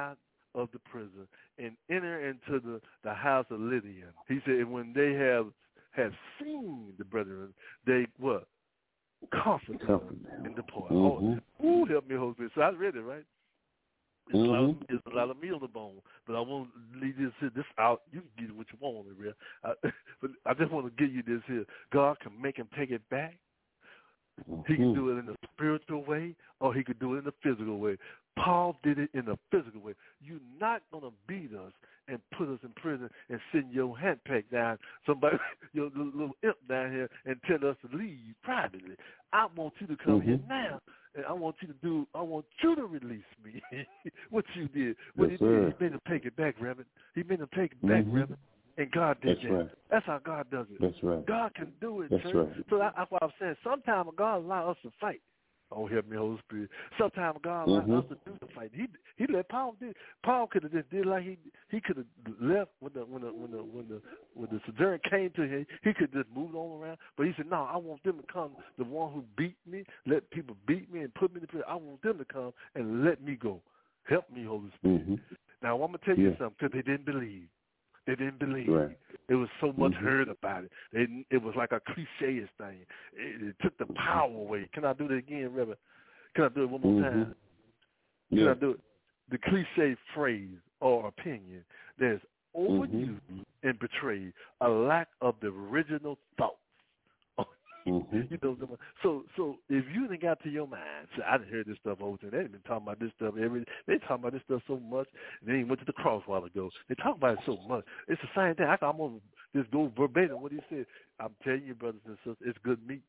[SPEAKER 6] of the prison and enter into the, the house of Lydia. He said, and when they have have seen the brethren, they what? Comfort them and depart.
[SPEAKER 5] Mm-hmm.
[SPEAKER 6] Oh, ooh, help me, Holy Spirit. So I read it, right? It's,
[SPEAKER 5] mm-hmm.
[SPEAKER 6] a lot of, it's a lot of meat on the bone, but I won't leave this here. This out. You can get what you want on it, real. I, but I just want to give you this here. God can make him take it back. Mm-hmm. He can do it in a spiritual way, or he could do it in a physical way. Paul did it in a physical way. You're not going to beat us and put us in prison and send your handpack down, somebody, your little, little imp down here, and tell us to leave privately. I want you to come mm-hmm. here now, and I want you to do, I want you to release me. What you did. What yes, he did, sir. He made him take it back, Reverend. He made him take it back, mm-hmm. Reverend. And God did
[SPEAKER 5] That's
[SPEAKER 6] that.
[SPEAKER 5] Right.
[SPEAKER 6] That's how God does it.
[SPEAKER 5] That's right.
[SPEAKER 6] God can do it,
[SPEAKER 5] That's
[SPEAKER 6] church.
[SPEAKER 5] Right.
[SPEAKER 6] So that, that's what I'm saying. Sometimes God allows us to fight. Oh, help me, Holy Spirit. Sometimes God allows mm-hmm. us to do the fight. He he let Paul do. Paul could have just did like he he could have left when the when the when the when the when the sojourn came to him. He could just move on around. But he said, no, I want them to come. The one who beat me, let people beat me and put me in the prison. I want them to come and let me go. Help me, Holy Spirit. Mm-hmm. Now I'm gonna tell you yeah. something because they didn't believe. They didn't believe.
[SPEAKER 5] Right.
[SPEAKER 6] It was so much
[SPEAKER 5] mm-hmm.
[SPEAKER 6] heard about it. It, it was like a cliche-ish thing. It, it took the power away. Can I do that again, Reverend? Can I do it one more
[SPEAKER 5] mm-hmm.
[SPEAKER 6] time? Can
[SPEAKER 5] yeah.
[SPEAKER 6] I do it? The cliche phrase or opinion that's overused mm-hmm. and betrayed a lack of the original thought.
[SPEAKER 5] Mm-hmm.
[SPEAKER 6] You know, so so if you done got to your mind, so I done heard this stuff over time. They've been talking about this stuff every. They talking about this stuff so much. And they even went to the cross a while ago. They talk about it so much. It's the same thing. I can almost just go verbatim what he said. I'm telling you, brothers and sisters, it's good meat.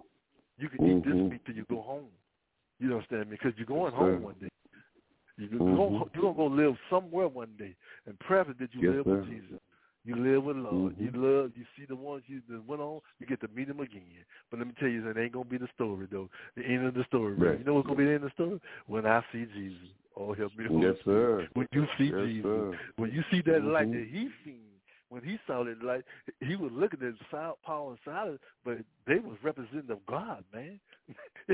[SPEAKER 6] You can mm-hmm. eat this meat till you go home. You understand me? Because you're going
[SPEAKER 5] yes,
[SPEAKER 6] home one day. You're mm-hmm. going you're gonna go live somewhere one day. And preferably that you
[SPEAKER 5] yes,
[SPEAKER 6] live
[SPEAKER 5] sir.
[SPEAKER 6] with Jesus. You live with love.
[SPEAKER 5] Mm-hmm.
[SPEAKER 6] You love. You see the ones you that went on. You get to meet them again. But let me tell you, it ain't gonna be the story though. The end of the story. Right. You know what's gonna be the end of the story? When I see Jesus. Oh, help me.
[SPEAKER 5] Yes, sir.
[SPEAKER 6] When you see
[SPEAKER 5] yes,
[SPEAKER 6] Jesus.
[SPEAKER 5] Sir.
[SPEAKER 6] When you see that
[SPEAKER 5] mm-hmm.
[SPEAKER 6] light that he seen. When he saw that light, he was looking at Paul and Silas, but they was representing of God, man. They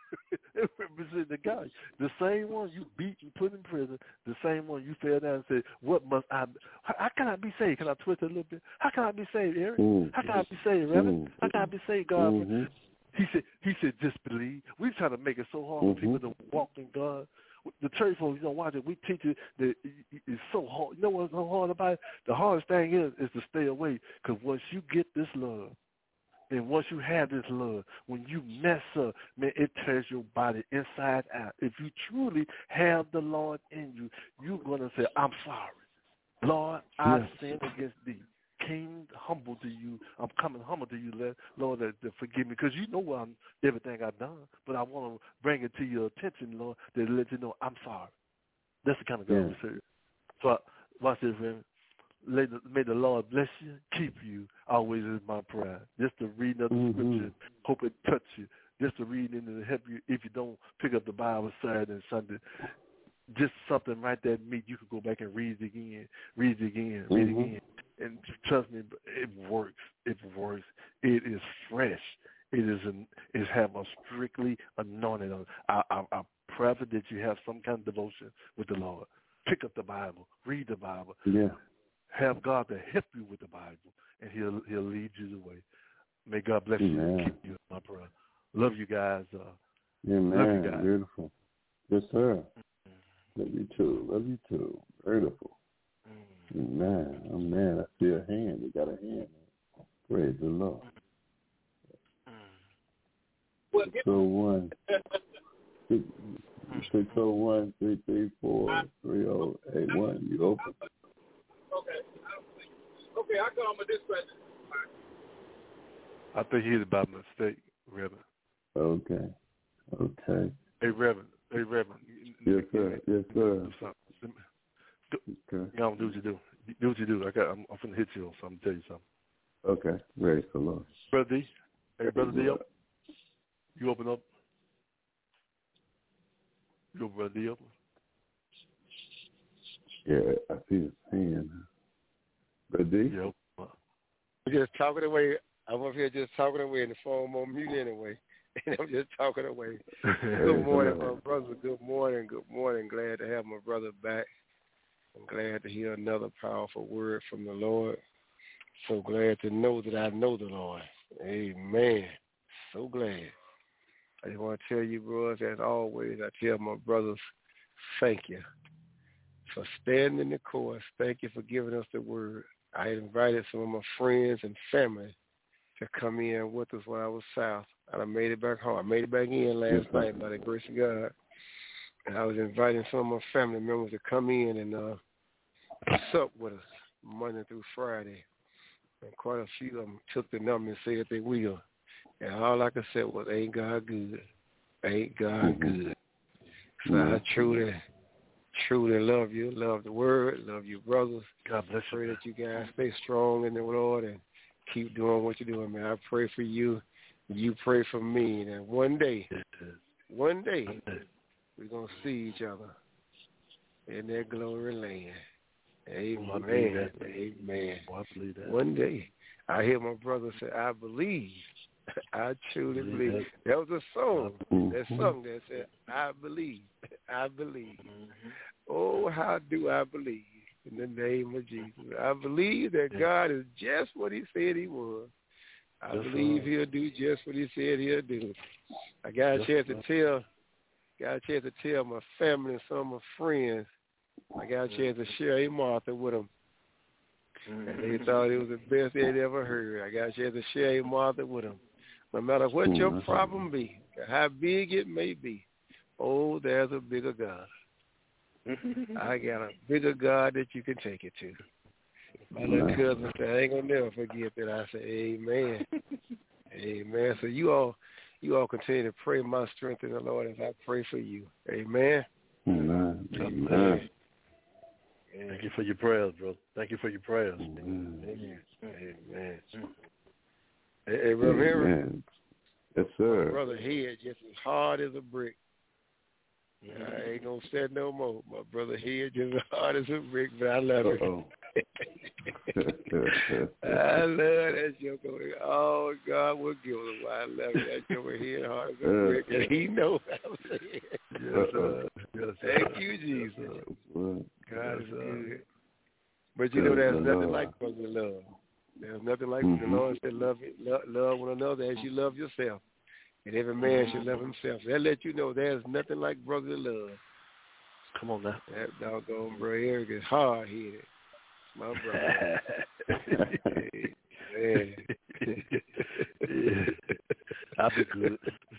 [SPEAKER 6] representing God. The same one you beat and put in prison, the same one you fell down and said, what must I, how, how can I be saved? Can I twist it a little bit? How can I be saved, Eric?
[SPEAKER 5] Mm.
[SPEAKER 6] How can I be saved, Reverend?
[SPEAKER 5] Mm.
[SPEAKER 6] How can I be saved, God?
[SPEAKER 5] Mm-hmm.
[SPEAKER 6] He said, he said, just believe. We try to make it so hard
[SPEAKER 5] mm-hmm.
[SPEAKER 6] for people to walk in God. The church folks, you know, watch it. We teach it that it's so hard. You know what's so hard about it? The hardest thing is is to stay away. Because once you get this love, and once you have this love, when you mess up, man, it tears your body inside out. If you truly have the Lord in you, you're going to say, I'm sorry. Lord, I yes. sinned against thee. Came humble to you. I'm coming humble to you, Lord, that, that forgive me, because you know I'm, everything I've done. But I want to bring it to your attention, Lord, to let you know I'm sorry. That's the kind of God yeah. we serve. So watch this, man. May the, may the Lord bless you, keep you. Always is my prayer. Just to read another mm-hmm. scripture, hope it touch you. Just to read it and help you. If you don't pick up the Bible Saturday and Sunday, just something right there meet. You can go back and read it again, read it again, read
[SPEAKER 5] mm-hmm.
[SPEAKER 6] it again. And trust me, it works. It works. It is fresh. It is an, it have a strictly anointed on. I, I, I pray that you have some kind of devotion with the Lord. Pick up the Bible, read the Bible.
[SPEAKER 5] Yeah.
[SPEAKER 6] Have God to help you with the Bible, and He'll He'll lead you the way. May God bless
[SPEAKER 5] Amen.
[SPEAKER 6] you and keep you. My prayer. Love you guys. Uh,
[SPEAKER 5] Amen.
[SPEAKER 6] Love you guys.
[SPEAKER 5] Beautiful. Yes, sir. Mm-hmm. Love you too. Love you too. Beautiful. Amen. Amen. I see a hand. You got a hand. Praise the Lord. six oh one six oh one, three three four, three oh eight one. You open?
[SPEAKER 4] Okay. Okay, I call him a dispatcher.
[SPEAKER 6] I think he's by mistake, Reverend.
[SPEAKER 5] Okay. Okay.
[SPEAKER 6] Hey, Reverend. Hey, Reverend.
[SPEAKER 5] Yes, sir. Yes, sir.
[SPEAKER 6] Okay. You know, do what you do. Do what you do. I got. I'm, I'm finna hit you on something. Tell you something.
[SPEAKER 5] Okay. Praise the Lord.
[SPEAKER 6] Brother D. Hey, Brother D. Up. You open up. You open, Brother D. Up.
[SPEAKER 5] Yeah, I see his hand. Brother D.
[SPEAKER 6] Yeah.
[SPEAKER 7] I'm just talking away. I'm up here just talking away, and the phone on mute anyway. And I'm just talking away. Good morning, my brother. Good morning. Good morning. Glad to have my brother back. I'm glad to hear another powerful word from the Lord. So glad to know that I know the Lord. Amen. So glad. I just want to tell you, brothers, as always, I tell my brothers, thank you for standing the course. Thank you for giving us the word. I invited some of my friends and family to come in with us when I was south. And I made it back home. I made it back in last yes, night by the grace of God. And I was inviting some of my family members to come in and uh, sup with us Monday through Friday. And quite a few of them took the number and said they will. And all I could say was, ain't God good? Ain't God good? So I truly, truly love you, love the word, love you brothers. God bless you. Pray that you guys stay strong in the Lord and keep doing what you're doing, man. I pray for you. You pray for me. And one day, one day, we're going to see each other in that glory land. Amen. Oh, I believe that. Amen. Oh, I believe that. One day, I hear my brother say, I believe. I truly I believe. believe. That. that was a song, mm-hmm. that song that said, I believe. I believe. Mm-hmm. Oh, how do I believe in the name of Jesus? I believe that yeah. God is just what he said he was. I That's believe right. he'll do just what he said he'll do. I got a That's chance right. to tell, got a chance to tell my family and some of my friends. I got a chance to share a Martha with them. Mm-hmm. And they thought it was the best they'd ever heard. I got a chance to share a Martha with them. No matter what mm-hmm. your problem be, how big it may be, oh, there's a bigger God. I got a bigger God that you can take it to. My little cousin said, I ain't going to never forget that. I said, amen. Amen. So you all you all continue to pray my strength in the Lord as I pray for you. Amen.
[SPEAKER 5] Amen. Amen.
[SPEAKER 6] Thank you for your prayers, bro. Thank you for your prayers.
[SPEAKER 7] Amen. Amen. Amen. Hey, hey Brother Henry.
[SPEAKER 5] Yes, sir.
[SPEAKER 7] My brother head just as hard as a brick. I ain't gonna say no more. My brother head just as hard as a brick, but I love it. I love that joke. Oh, God will give him why I love it. That joke head hard as a brick, and he knows what I'm saying. Yes, sir. Yes, sir. Thank you, Jesus. God is good. But you know, there's nothing like brotherly love. There's nothing like mm-hmm. the Lord said, love, love, love one another as you love yourself. And every man should love himself. That let you know there's nothing like brotherly love.
[SPEAKER 6] Come on now.
[SPEAKER 7] That doggone bro Eric is hard-headed. My brother. Man.
[SPEAKER 6] Yeah. I'll be good.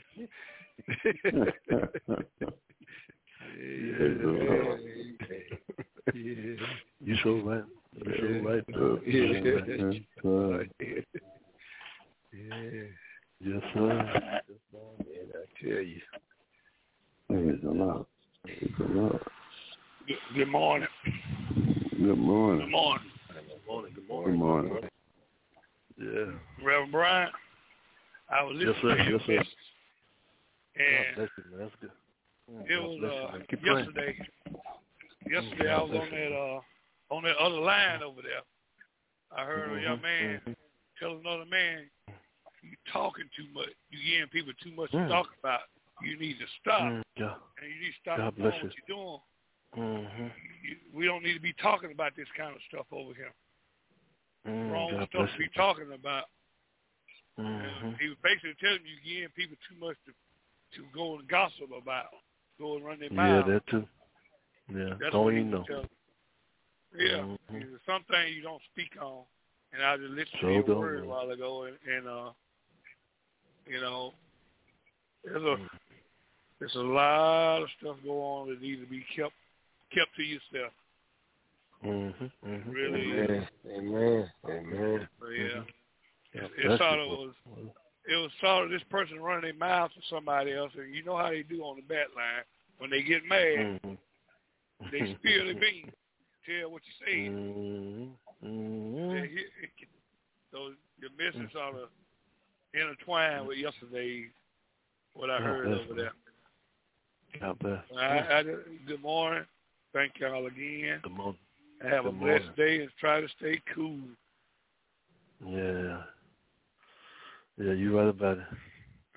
[SPEAKER 6] yeah. Yeah. You sure right. You sure right. Uh, yeah. yeah. Yes, sir.
[SPEAKER 7] And I tell you.
[SPEAKER 5] It's a lot. It's a lot.
[SPEAKER 3] Good, good morning.
[SPEAKER 5] Good morning.
[SPEAKER 3] Good morning.
[SPEAKER 6] Good morning. Good morning.
[SPEAKER 5] Good morning.
[SPEAKER 6] Yeah.
[SPEAKER 3] Reverend Brian, I was listening
[SPEAKER 6] yes, sir.
[SPEAKER 3] to your
[SPEAKER 6] yes,
[SPEAKER 3] message.
[SPEAKER 6] And God bless you, man. That's good.
[SPEAKER 3] It was uh, yesterday. Yesterday I was on that uh, on that other line over there. I heard mm-hmm. a young man mm-hmm. tell another man, "You talking too much. You giving people too much mm. to talk about. You need to stop.
[SPEAKER 6] Mm, yeah.
[SPEAKER 3] And you need to stop
[SPEAKER 6] God
[SPEAKER 3] doing
[SPEAKER 6] bless
[SPEAKER 3] what
[SPEAKER 6] you.
[SPEAKER 3] you're doing.
[SPEAKER 6] Mm-hmm.
[SPEAKER 3] You, we don't need to be talking about this kind of stuff over here.
[SPEAKER 6] Mm,
[SPEAKER 3] Wrong
[SPEAKER 6] God
[SPEAKER 3] stuff to be talking about."
[SPEAKER 6] Mm-hmm.
[SPEAKER 3] And he was basically telling you giving people too much to to go and gossip about, go and run their mouth.
[SPEAKER 6] Yeah, that too. Yeah,
[SPEAKER 3] That's
[SPEAKER 6] don't
[SPEAKER 3] what
[SPEAKER 6] even know.
[SPEAKER 3] Yeah,
[SPEAKER 6] mm-hmm.
[SPEAKER 3] There's some things you don't speak on. And I just listened
[SPEAKER 6] so
[SPEAKER 3] to your word know. a while ago, and, and uh, you know, there's a mm. there's a lot of stuff going on that needs to be kept kept to yourself.
[SPEAKER 6] Mm-hmm. Mm-hmm.
[SPEAKER 3] Really,
[SPEAKER 7] Amen. Amen. Amen.
[SPEAKER 3] But yeah,
[SPEAKER 6] mm-hmm.
[SPEAKER 3] it, it sort of was. It was sort of this person running their mouth to somebody else, and you know how they do on the bat line. When they get mad,
[SPEAKER 6] mm-hmm.
[SPEAKER 3] they spill the beans, tell what you say.
[SPEAKER 6] Mm-hmm. Mm-hmm.
[SPEAKER 3] So your message sort of intertwined with yesterday, what I heard
[SPEAKER 6] God
[SPEAKER 3] over there.
[SPEAKER 6] God bless.
[SPEAKER 3] I, I, good morning. Thank y'all again.
[SPEAKER 6] Good morning.
[SPEAKER 3] Have
[SPEAKER 6] good
[SPEAKER 3] a blessed
[SPEAKER 6] morning.
[SPEAKER 3] day and try to stay cool.
[SPEAKER 6] Yeah. Yeah, you're right about it.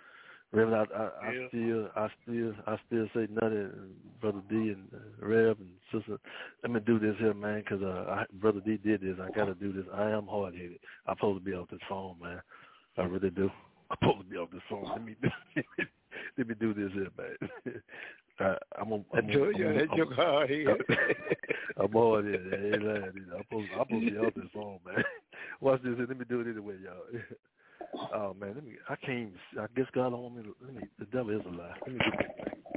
[SPEAKER 6] Reverend, I, I, I
[SPEAKER 3] yeah.
[SPEAKER 6] still, I still, I still say nothing, and Brother D and uh, Rev and Sister. Let me do this here, man, because uh, I, Brother D did this. I got to do this. I am hard headed. I'm supposed to be off this phone, man. I really do. I'm supposed to be off this phone. Let me, let me do this here, man. I, I'm a, I'm a, I'm a, I'm,
[SPEAKER 7] hard headed.
[SPEAKER 6] I'm hard headed. I ain't lying. I'm supposed, I'm supposed to be off this phone, man. Watch this. Let me do it anyway, y'all. Oh man, let me. I can't even. I guess God don't want me to. Let me. The devil is a lie. Let me do this thing.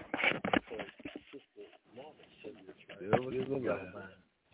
[SPEAKER 6] Sister Norman said this, right? The devil is a lie.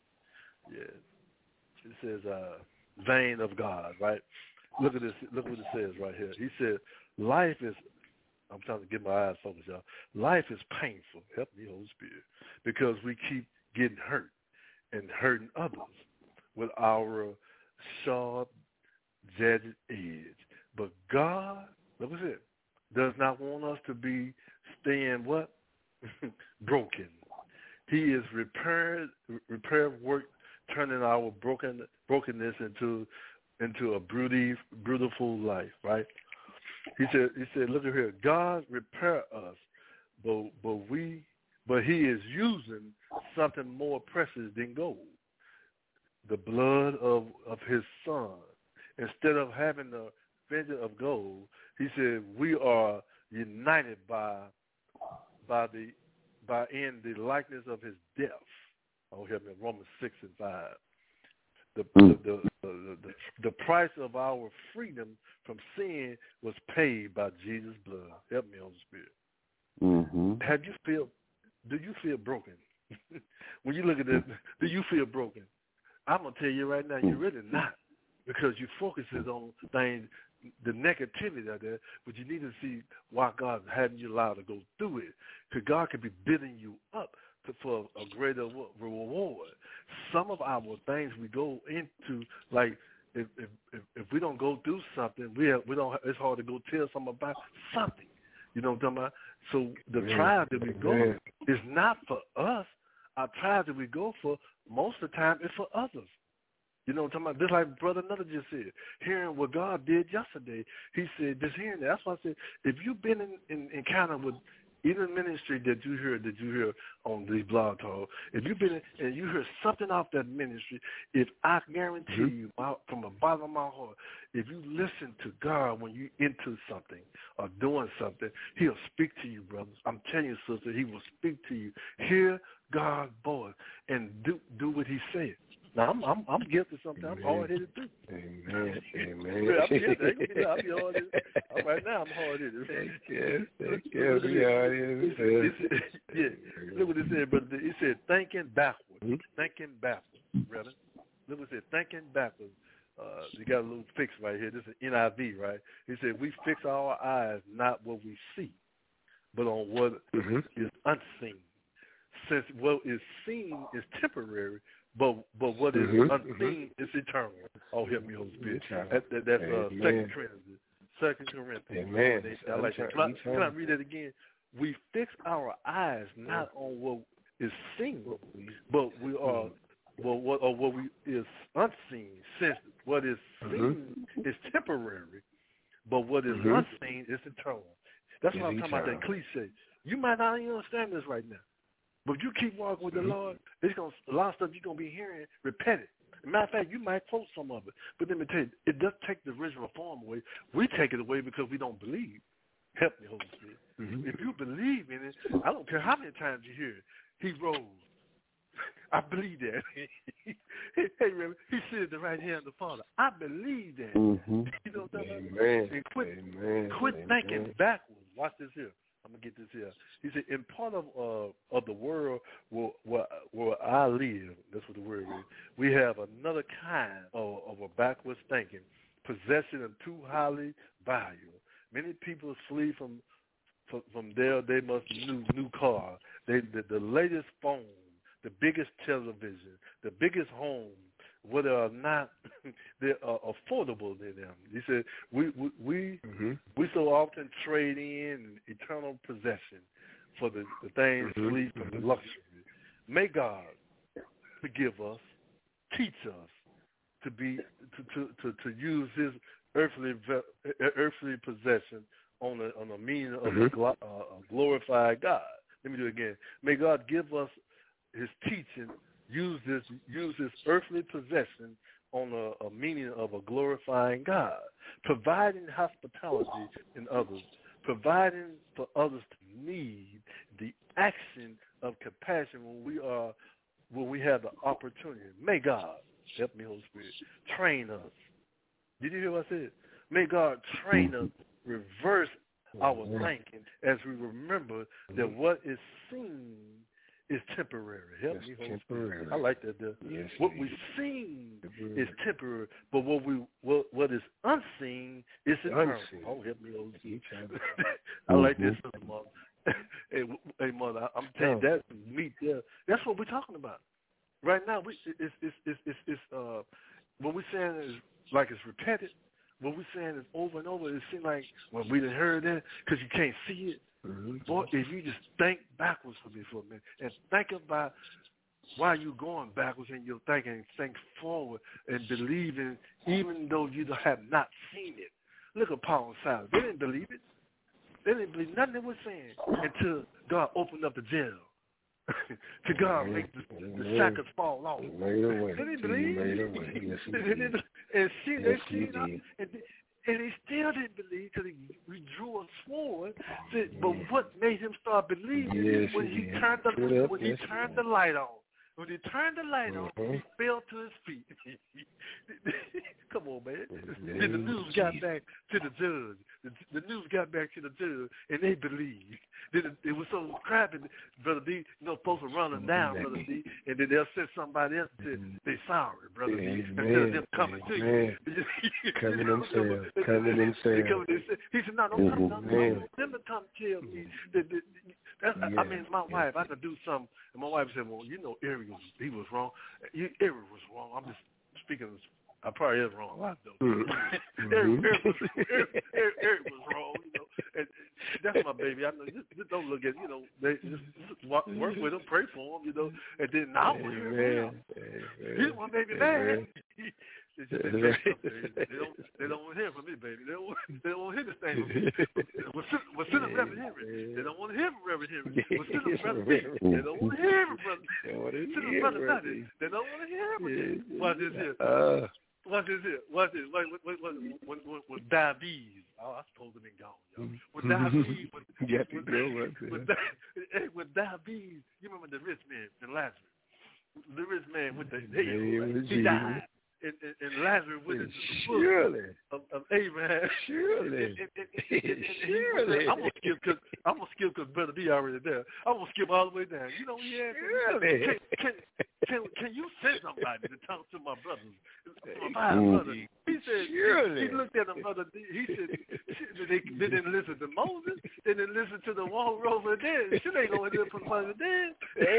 [SPEAKER 6] Yeah. It says, uh, "Vein of God." Right. Look at this. Look what it says right here. He said, "Life is." I'm trying to get my eyes focused, y'all. Life is painful. Help me, Holy Spirit, because we keep getting hurt and hurting others with our sharp, jagged edge. But God, look at it, does not want us to be staying what? broken. He is repair repair work, turning our broken brokenness into into a beauty, beautiful life, right? He said he said, look at here, God repair us, but but we but he is using something more precious than gold. The blood of, of his son. Instead of having the vengeance of gold, he said we are united by by the by in the likeness of his death. Oh, help me, Romans six and five. The the, the the the the price of our freedom from sin was paid by Jesus' blood. Help me, Holy Spirit.
[SPEAKER 5] Mm-hmm.
[SPEAKER 6] Have you feel? Do you feel broken? When you look at this, do you feel broken? I'm gonna tell you right now, you're really not, because you focuses on things, the negativity out there, but you need to see why God hadn't you allowed to go through it, because God could be building you up to, for a greater reward. Some of our things we go into, like if if if, if we don't go through something, we have, we don't. It's hard to go tell someone about something. You know what I'm talking about? So the
[SPEAKER 7] yeah.
[SPEAKER 6] trial that we go
[SPEAKER 7] yeah.
[SPEAKER 6] is not for us. Our trial that we go for most of the time is for others. You know what I'm talking about? Just like Brother Nutter just said, hearing what God did yesterday, he said, just hearing that. That's why I said, if you've been in, in encounter with even ministry that you hear, that you hear on these blog talks, if you've been in, and you hear something off that ministry, if I guarantee mm-hmm. you, my, from the bottom of my heart, if you listen to God when you into something or doing something, he'll speak to you, brothers. I'm telling you, sister, he will speak to you. Hear God's voice and do do what he said. Now, I'm I'm, I'm guilty sometimes. I'm hard-headed, too.
[SPEAKER 7] Amen. Amen.
[SPEAKER 6] I'm guilty. I'm hard-headed. Right now, I'm hard-headed.
[SPEAKER 7] Yes, yes, we hard-headed.
[SPEAKER 6] Yeah, look what it said, brother. It said, thinking backwards. Mm-hmm. Thinking backwards, brother. Look what it said, thinking backwards. Uh, you got a little fix right here. This is N I V, right? He said, we fix our eyes not what we see, but on what mm-hmm. is unseen. Since what is seen is temporary, but but what is mm-hmm. unseen mm-hmm. is eternal. Oh, help me, Holy Spirit. That, that, that's uh, Second Corinthians. Second Corinthians.
[SPEAKER 7] Amen.
[SPEAKER 6] I like that. Can I, can I read it again? We fix our eyes not on what is seen, but we are well, what or what we is unseen. Since what is seen mm-hmm. is temporary, but what is mm-hmm. unseen is eternal. That's what I'm talking eternal. About. That cliche. You might not even understand this right now. But if you keep walking with the mm-hmm. Lord, it's gonna a lot of stuff you're gonna be hearing repeated. As a matter of fact, you might quote some of it. But let me tell you, it does take the original form away. We take it away because we don't believe. Help me, Holy Spirit. Mm-hmm. If you believe in it, I don't care how many times you hear it. He rose. I believe that. Hey, Reverend, he said at the right hand of the Father. I believe that.
[SPEAKER 5] Mm-hmm.
[SPEAKER 6] You know what I'm
[SPEAKER 7] saying?
[SPEAKER 6] Amen. And quit,
[SPEAKER 7] Amen.
[SPEAKER 6] quit
[SPEAKER 7] Amen.
[SPEAKER 6] thinking backwards. Watch this here. I'm gonna get this here. He said, "In part of uh, of the world where, where where I live, that's what the word is. We have another kind of, of a backwards thinking, possession of too highly value. Many people flee from from, from there. They must new new car, they the, the latest phone, the biggest television, the biggest home, whether or not they're uh, affordable to them." He said, we we we, mm-hmm. we so often trade in eternal possession for the, the things mm-hmm. flee from mm-hmm. luxury. May God forgive us, teach us to be to, to, to, to use his earthly earthly possession on the on the meaning of
[SPEAKER 7] mm-hmm.
[SPEAKER 6] a, gl- uh, a glorified God. Let me do it again. May God give us His teaching. Use this use this earthly possession on a, a meaning of a glorifying God, providing hospitality in others, providing for others to need, the action of compassion when we are when we have the opportunity. May God, help me, Holy Spirit, train us. Did you hear what I said? May God train us, reverse our thinking as we remember that what is seen is temporary. Help
[SPEAKER 7] It's
[SPEAKER 6] me, Holy
[SPEAKER 7] temporary.
[SPEAKER 6] Spirit. I like that. There.
[SPEAKER 7] Yes,
[SPEAKER 6] what we seen temporary. is temporary, but what we what, what is unseen is eternal.
[SPEAKER 7] Unseen.
[SPEAKER 6] Oh, help me, Holy Spirit. I like this, Mother. hey, hey, Mother, I'm telling you, that meat there. That's what we're talking about right now. We it's it's it's it's, it's uh what we're saying is like it's repetitive. What we're saying is over and over. It seems like well, we didn't heard that because you can't see it. Mm-hmm. Boy, if you just think backwards for me for a minute and think about why you're going backwards and you're thinking, think forward and believing, even though you have not seen it. Look at Paul and Silas. They didn't believe it. They didn't believe nothing they were saying until God opened up the jail. to God mm-hmm. make the, the shackles fall off.
[SPEAKER 7] Made a way.
[SPEAKER 6] They didn't believe.
[SPEAKER 7] Made a way. Yes,
[SPEAKER 6] they didn't, and see,
[SPEAKER 7] yes,
[SPEAKER 6] they seen out, and they, And he still didn't believe until he drew a sword. But what made him start believing
[SPEAKER 7] yes,
[SPEAKER 6] when he
[SPEAKER 7] yes.
[SPEAKER 6] turned the when
[SPEAKER 7] yes,
[SPEAKER 6] he turned
[SPEAKER 7] yes.
[SPEAKER 6] the light on. When he turned the light
[SPEAKER 7] mm-hmm.
[SPEAKER 6] on, he fell to his feet. Come on, man.
[SPEAKER 7] Mm-hmm.
[SPEAKER 6] Then the news got back to the judge. The, the news got back to the judge, and they believed. Then it, it was so crappy, Brother D. You know, supposed to run them down,
[SPEAKER 7] mm-hmm.
[SPEAKER 6] Brother D. And then they'll send somebody else to say, they sorry, Brother D.
[SPEAKER 7] Amen.
[SPEAKER 6] Instead of them coming to you.
[SPEAKER 7] Coming themselves. Coming themselves.
[SPEAKER 6] He said, no, don't come, no, no, them to come tell me. That, that, that,
[SPEAKER 7] yeah.
[SPEAKER 6] I mean, my yeah. wife, I could do something. And my wife said, well, you know, Eric was, he was wrong. Eric was wrong. I'm just speaking, I probably is wrong a lot, though. Mm-hmm. Eric, Eric, was, Eric, Eric, Eric was wrong, you know. And that's my baby. I know, just, just don't look at, you know, they just, just work, work with him, pray for him, you know. And then now we're here. He's my baby man. They, just, they, they, they don't. They don't want to hear from me, baby. They don't. They don't want to hear this thing from me. We'll send, we'll send them Reverend Henry. They don't want to hear from Reverend Henry. We'll send them Brother D. They don't want to hear from Brother. Send them Brother Nutty. They don't want to hear from me. Watch this here. Uh, Watch this here. Watch this. Wait, wait, wait, wait. With, with, with diabetes. Oh, I supposed to be gone, y'all. With diabetes. With,
[SPEAKER 7] you
[SPEAKER 6] with,
[SPEAKER 7] go
[SPEAKER 6] with, with, with, with diabetes. You remember the rich man in Lazarus? The rich man with the head. He died. And, and, and Lazarus with the
[SPEAKER 7] surely
[SPEAKER 6] of, of Abraham.
[SPEAKER 7] Surely.
[SPEAKER 6] And, and, and, and, and, and
[SPEAKER 7] surely.
[SPEAKER 6] I'm gonna skip because I'm gonna skip because Brother D already there. I'm gonna skip all the way down. You know, yeah.
[SPEAKER 7] Surely.
[SPEAKER 6] Can, can, can, can you send somebody to talk to my brothers? My brother. He said.
[SPEAKER 7] Surely.
[SPEAKER 6] He, he looked at him, Brother D. He said they, they didn't listen to Moses. They didn't listen to the one who rose from the dead. She ain't gonna live from the dead.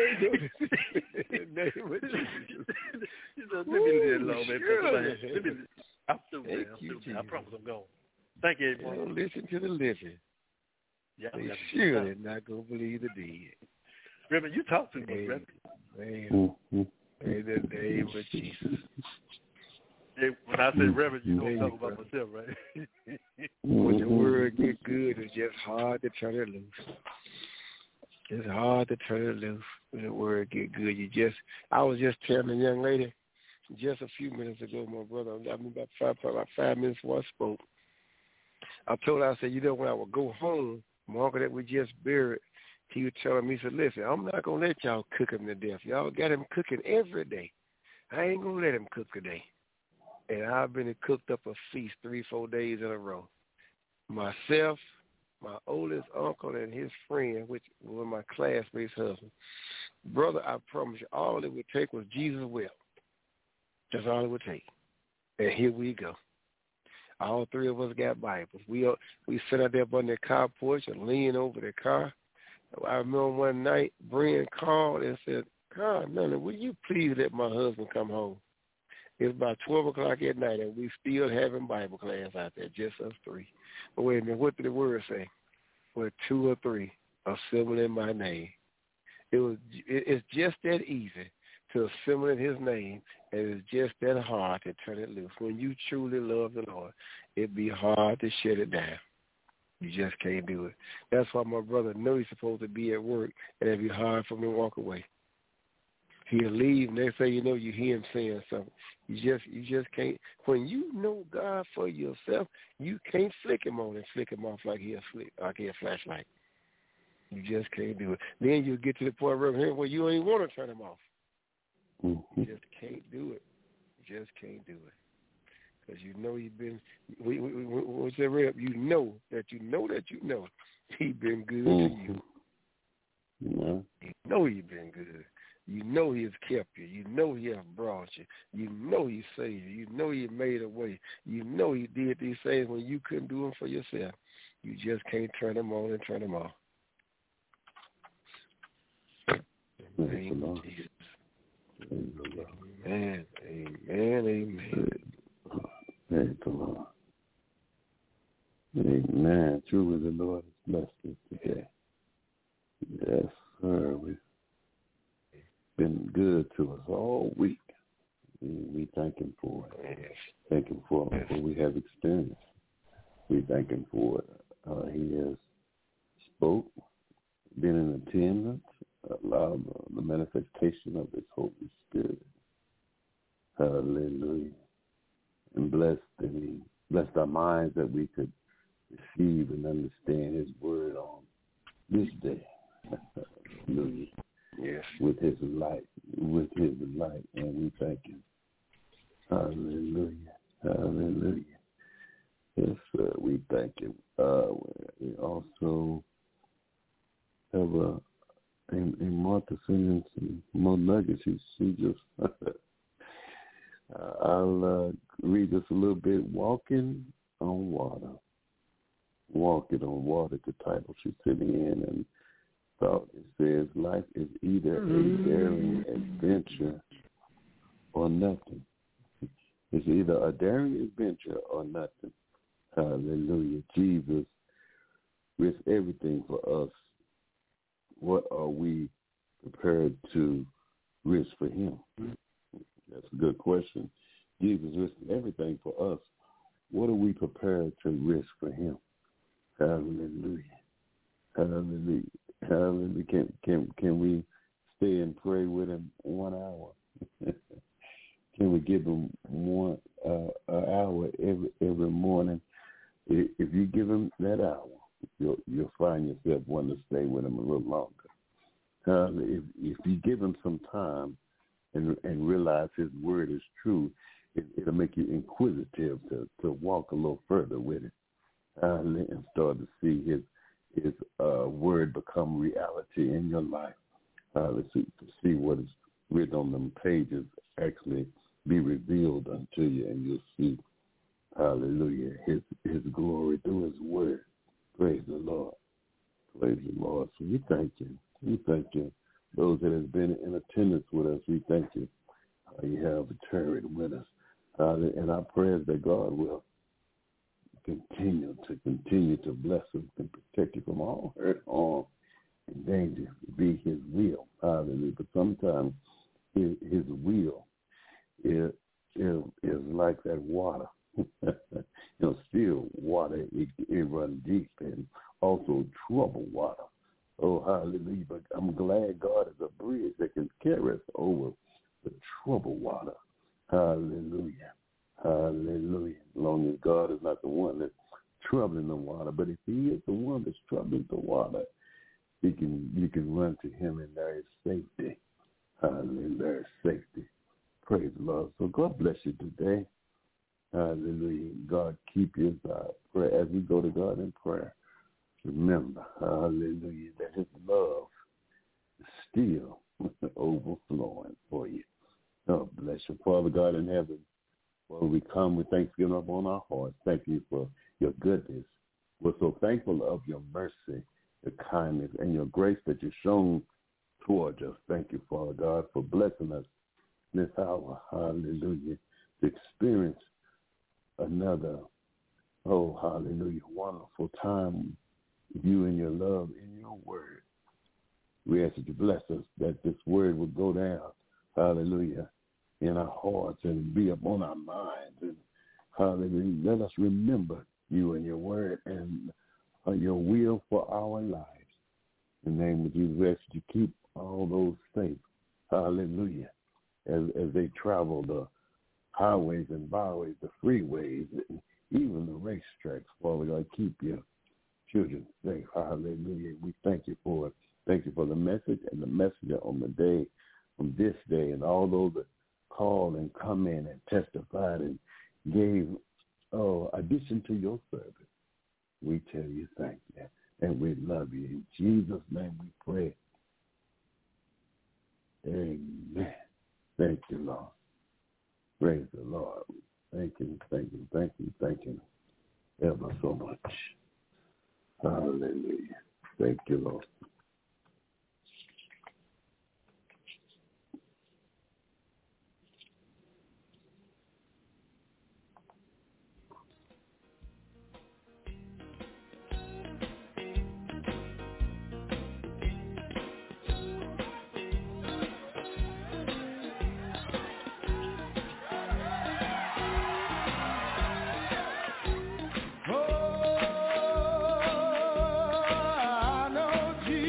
[SPEAKER 6] You know, let me live alone, man. Let me, I'm through, man. I'm through, man. I promise I'm gone. Thank you, everyone.
[SPEAKER 7] Don't listen to the living.
[SPEAKER 6] Yeah,
[SPEAKER 7] they surely not going to believe the dead.
[SPEAKER 6] Reverend, you talk too much, Reverend.
[SPEAKER 7] Man, in the name of Jesus.
[SPEAKER 6] Hey, when I say Reverend, you don't talk about myself, right?
[SPEAKER 7] When the word get good, it's just hard to turn it loose. It's hard to turn it loose when the word get good. You just, I was just telling a young lady just a few minutes ago, my brother, I mean about five, about five minutes before I spoke. I told her, I said, you know, when I would go home, my uncle that we just buried, he was telling me, he said, listen, I'm not going to let y'all cook him to death. Y'all got him cooking every day. I ain't going to let him cook today. And I've been cooked up a feast three, four days in a row. Myself, my oldest uncle and his friend, which was my classmate's husband. Brother, I promise you, all it would take was Jesus' will. That's all it would take. And here we go. All three of us got Bibles. We we sat out there on the car porch and leaned over the car. I remember one night, Brian called and said, God, Nana, will you please let my husband come home? It's about twelve o'clock at night, and we still having Bible class out there, just us three. But wait a minute, what did the word say? Where two or three assemble in my name. It was. It, it's just that easy to assemble in his name, and it's just that hard to turn it loose. When you truly love the Lord, it'd be hard to shut it down. You just can't do it. That's why my brother knows he's supposed to be at work, and it'd be hard for him to walk away. He'll leave, next thing you know, you hear him saying something. You just you just can't. When you know God for yourself, you can't flick him on and flick him off like he a flick, like he a flashlight. You just can't do it. Then you get to the point where you don't even want to turn him off.
[SPEAKER 5] Mm-hmm.
[SPEAKER 7] You just can't do it. You just can't do it. Because you know you've been, we, we, we, what's that rep? You know that you know that you know he been good
[SPEAKER 5] mm-hmm.
[SPEAKER 7] to you.
[SPEAKER 5] Yeah.
[SPEAKER 7] You know he been good. You know he has kept you. You know he has brought you. You know he saved you. You know he made a way. You know he did these things when you couldn't do them for yourself. You just can't turn them on and turn them off. Amen. Amen. Amen. Amen.
[SPEAKER 5] Thank the Lord. Amen. Truly the Lord has blessed us today. Yes, sir. We've been good to us all week. We, we thank him for it.
[SPEAKER 7] Yes.
[SPEAKER 5] Thank him for what we have experienced. We thank him for it. Uh, he has spoke, been in attendance, allowed the, the manifestation of his Holy Spirit. Hallelujah. And blessed, and he blessed our minds that we could receive and understand his word on this day. Hallelujah.
[SPEAKER 7] Yes.
[SPEAKER 5] With his light, with his light, and we thank him. Hallelujah. Hallelujah. Yes, sir, we thank him. Uh, we also have a, a, a Martha singing some more nuggets. She, she just, I'll uh, read just a little bit. Walking on Water. Walking on Water, the title she's sitting in, and thought it says life is either a daring adventure or nothing. It's either a daring adventure or nothing. Hallelujah. Jesus risked everything for us. What are we prepared to risk for him? That's a good question. Jesus risked everything for us. What are we prepared to risk for him? Hallelujah. Hallelujah. Hallelujah. Can, can, can we stay and pray with him one hour? Can we give him one uh, an hour every every morning? If you give him that hour, you'll you'll find yourself wanting to stay with him a little longer. Uh, if if you give him some time and and realize his word is true, it, it'll make you inquisitive to, to walk a little further with it, uh, and start to see his his uh, word become reality in your life. Uh, to, see, to see what is written on them pages actually be revealed unto you, and you'll see, hallelujah, his his glory through his word. Praise the Lord. Praise the Lord. So we thank you. We thank you. Those that have been in attendance with us, we thank you. Uh, you have tarried with us. Uh, and our prayers that God will continue to continue to bless us and protect you from all hurt, harm, and danger. Be his will. Hallelujah. But sometimes his, his will is, is, is like that water. You know, still water, it, it runs deep, and also troubled water. Oh, hallelujah. But I'm glad God is a bridge that can carry us over the troubled water. Hallelujah. Hallelujah. As long as God is not the one that's troubling the water, but if he is the one that's troubling the water, he can, you can run to him, and there is safety. Hallelujah. There is safety. Praise the Lord. So God bless you today. Hallelujah. God keep you as I pray. As we go to God in prayer, remember, hallelujah, that his love is still overflowing for you. God bless you. Father God in heaven, Father, we come with thanksgiving upon our hearts. Thank you for your goodness. We're so thankful of your mercy, your kindness, and your grace that you've shown towards us. Thank you, Father God, for blessing us this hour. Hallelujah. To experience another, oh, hallelujah, wonderful time with you and your love in your word. We ask that you bless us, that this word would go down, hallelujah, in our hearts and be upon our minds. And hallelujah, let us remember you and your word and uh, your will for our lives. In the name of Jesus, we ask you to keep all those safe. Hallelujah. As, as they travel the highways and byways, the freeways, and even the racetracks, Father God, keep your children safe. Hallelujah. We thank you for it. Thank you for the message and the messenger on the day, on this day, and all those that called and come in and testified and gave oh, addition to your service. We tell you thank you, and we love you. In Jesus' name we pray. Amen. Thank you, Lord. Praise the Lord. Thank you, thank you, thank you, thank you ever so much. Hallelujah. Thank you, Lord.
[SPEAKER 4] Oh, I know Jesus.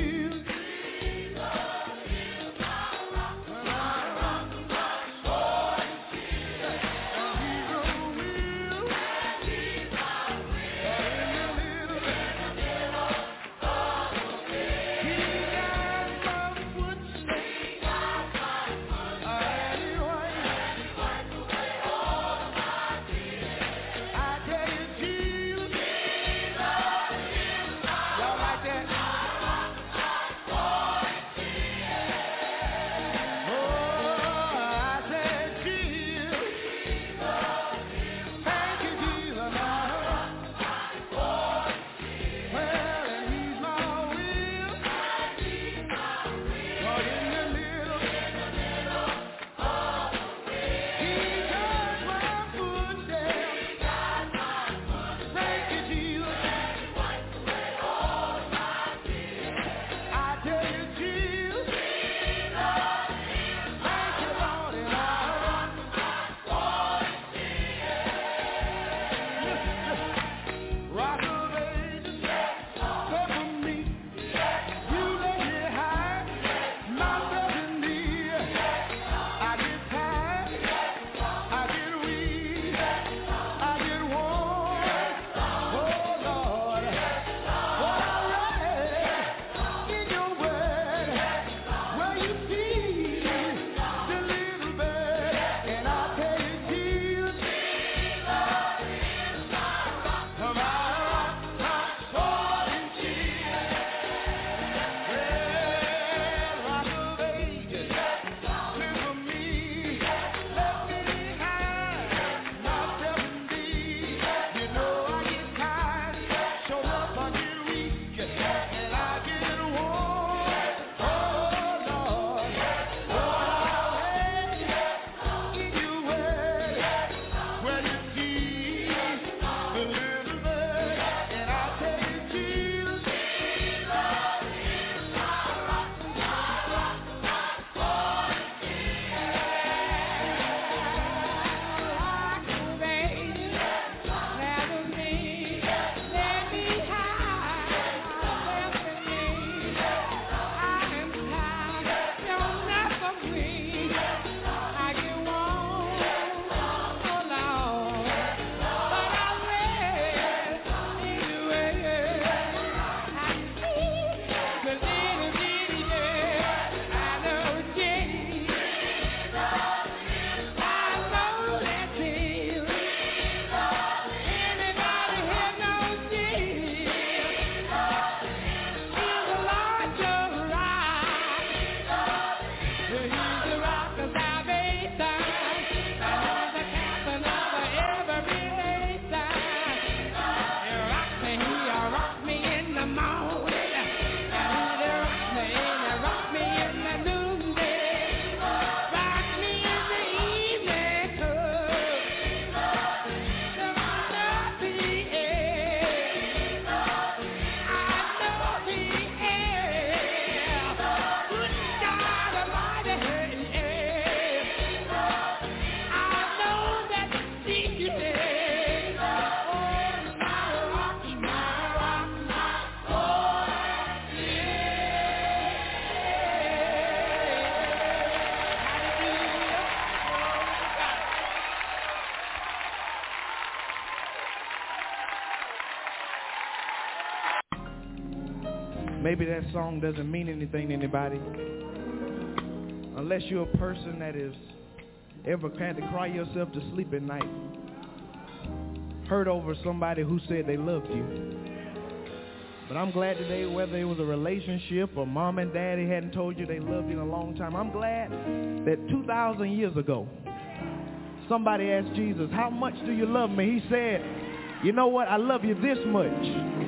[SPEAKER 2] Maybe that song doesn't mean anything to anybody. Unless you're a person that is ever had to cry yourself to sleep at night. Hurt over somebody who said they loved you. But I'm glad today, whether it was a relationship or mom and daddy hadn't told you they loved you in a long time, I'm glad that two thousand years ago, somebody asked Jesus, how much do you love me? He said, you know what? I love you this much.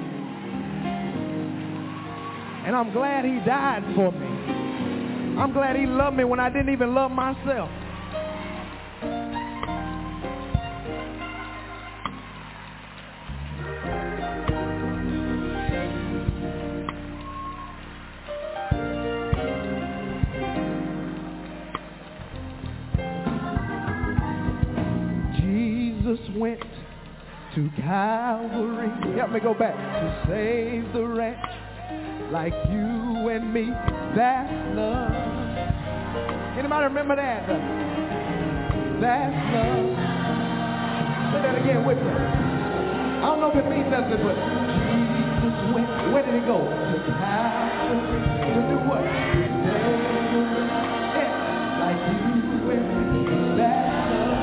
[SPEAKER 2] And I'm glad he died for me. I'm glad he loved me when I didn't even love myself. Jesus went to Calvary. Help me go back. To save the wretch like you and me, that's love. Anybody remember that? That's love. Say that again with me. I don't know if it means nothing, but Jesus went, where did he go? To Calvary. To do what? Yeah, like you and me, that's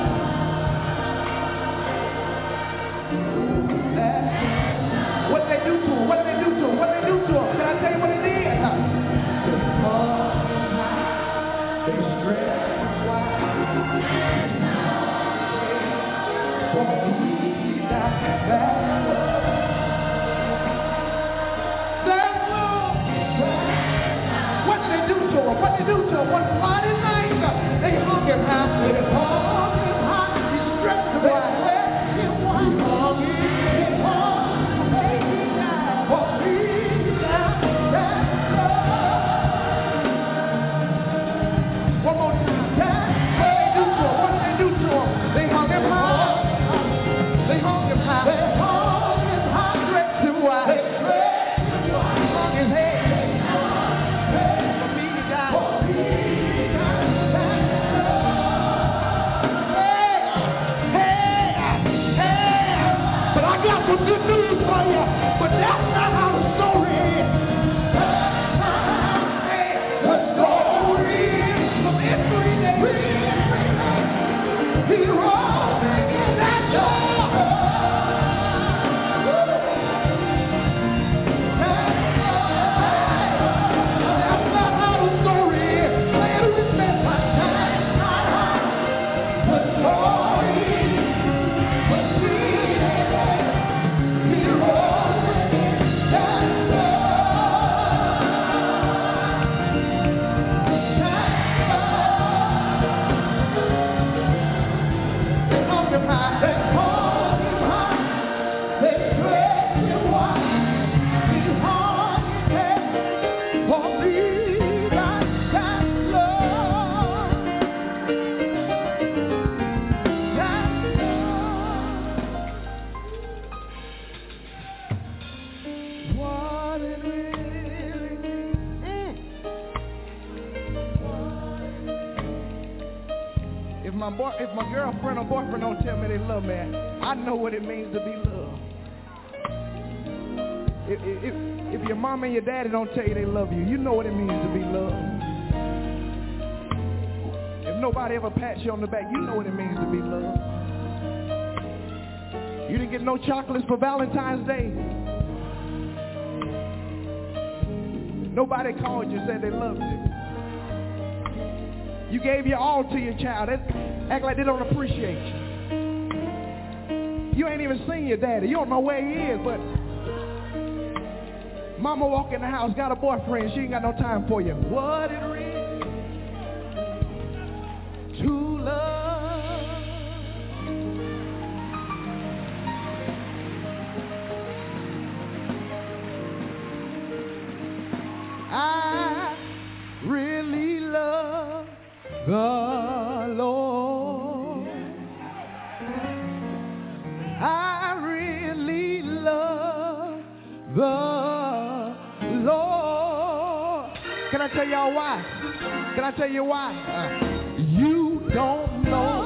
[SPEAKER 2] love. That's love. What did they do to him? What did they do to him? What did they do to him? Can I tell you what they did? They hung him high. They stretched him wide. For he died. That's love. That's love. What did they do to him? What did they do to him? One Friday night, they hung him high. They hung him high. He stretched him wide. He hung him. One more time. What did they do to him? What did they do to him? They hung him high. They hung him high. They hung him high. Stretched him wide. They stretched him wide. Hung his head. For me he died. For me he died. Hey, hey, hey. But I got some good news for you. But that's not how the story is. That's not how the story is. From every day, he rose again. That's all. That's not how the story is. Play it with me. That's not how the story is. But he rose again. That's all. They hung him high. They hung him high. They stretched him wide. He hung his head. For me, that's love. That's love. What it really means. If my boy, if my girlfriend or boyfriend don't tell me they love me, I know what it means to be loved. If, if, if your mom and your daddy don't tell you they love you, you know what it means to be loved. If nobody ever pats you on the back, you know what it means to be loved. You didn't get no chocolates for Valentine's Day. Nobody called you and said they loved you. You gave your all to your child. They act like they don't appreciate you. You ain't even seen your daddy. You don't know where he is, but mama walk in the house, got a boyfriend. She ain't got no time for you. What it is to love. I really love the Lord. I really love the Lord. Can I tell y'all why? Can I tell you why? Uh, you don't know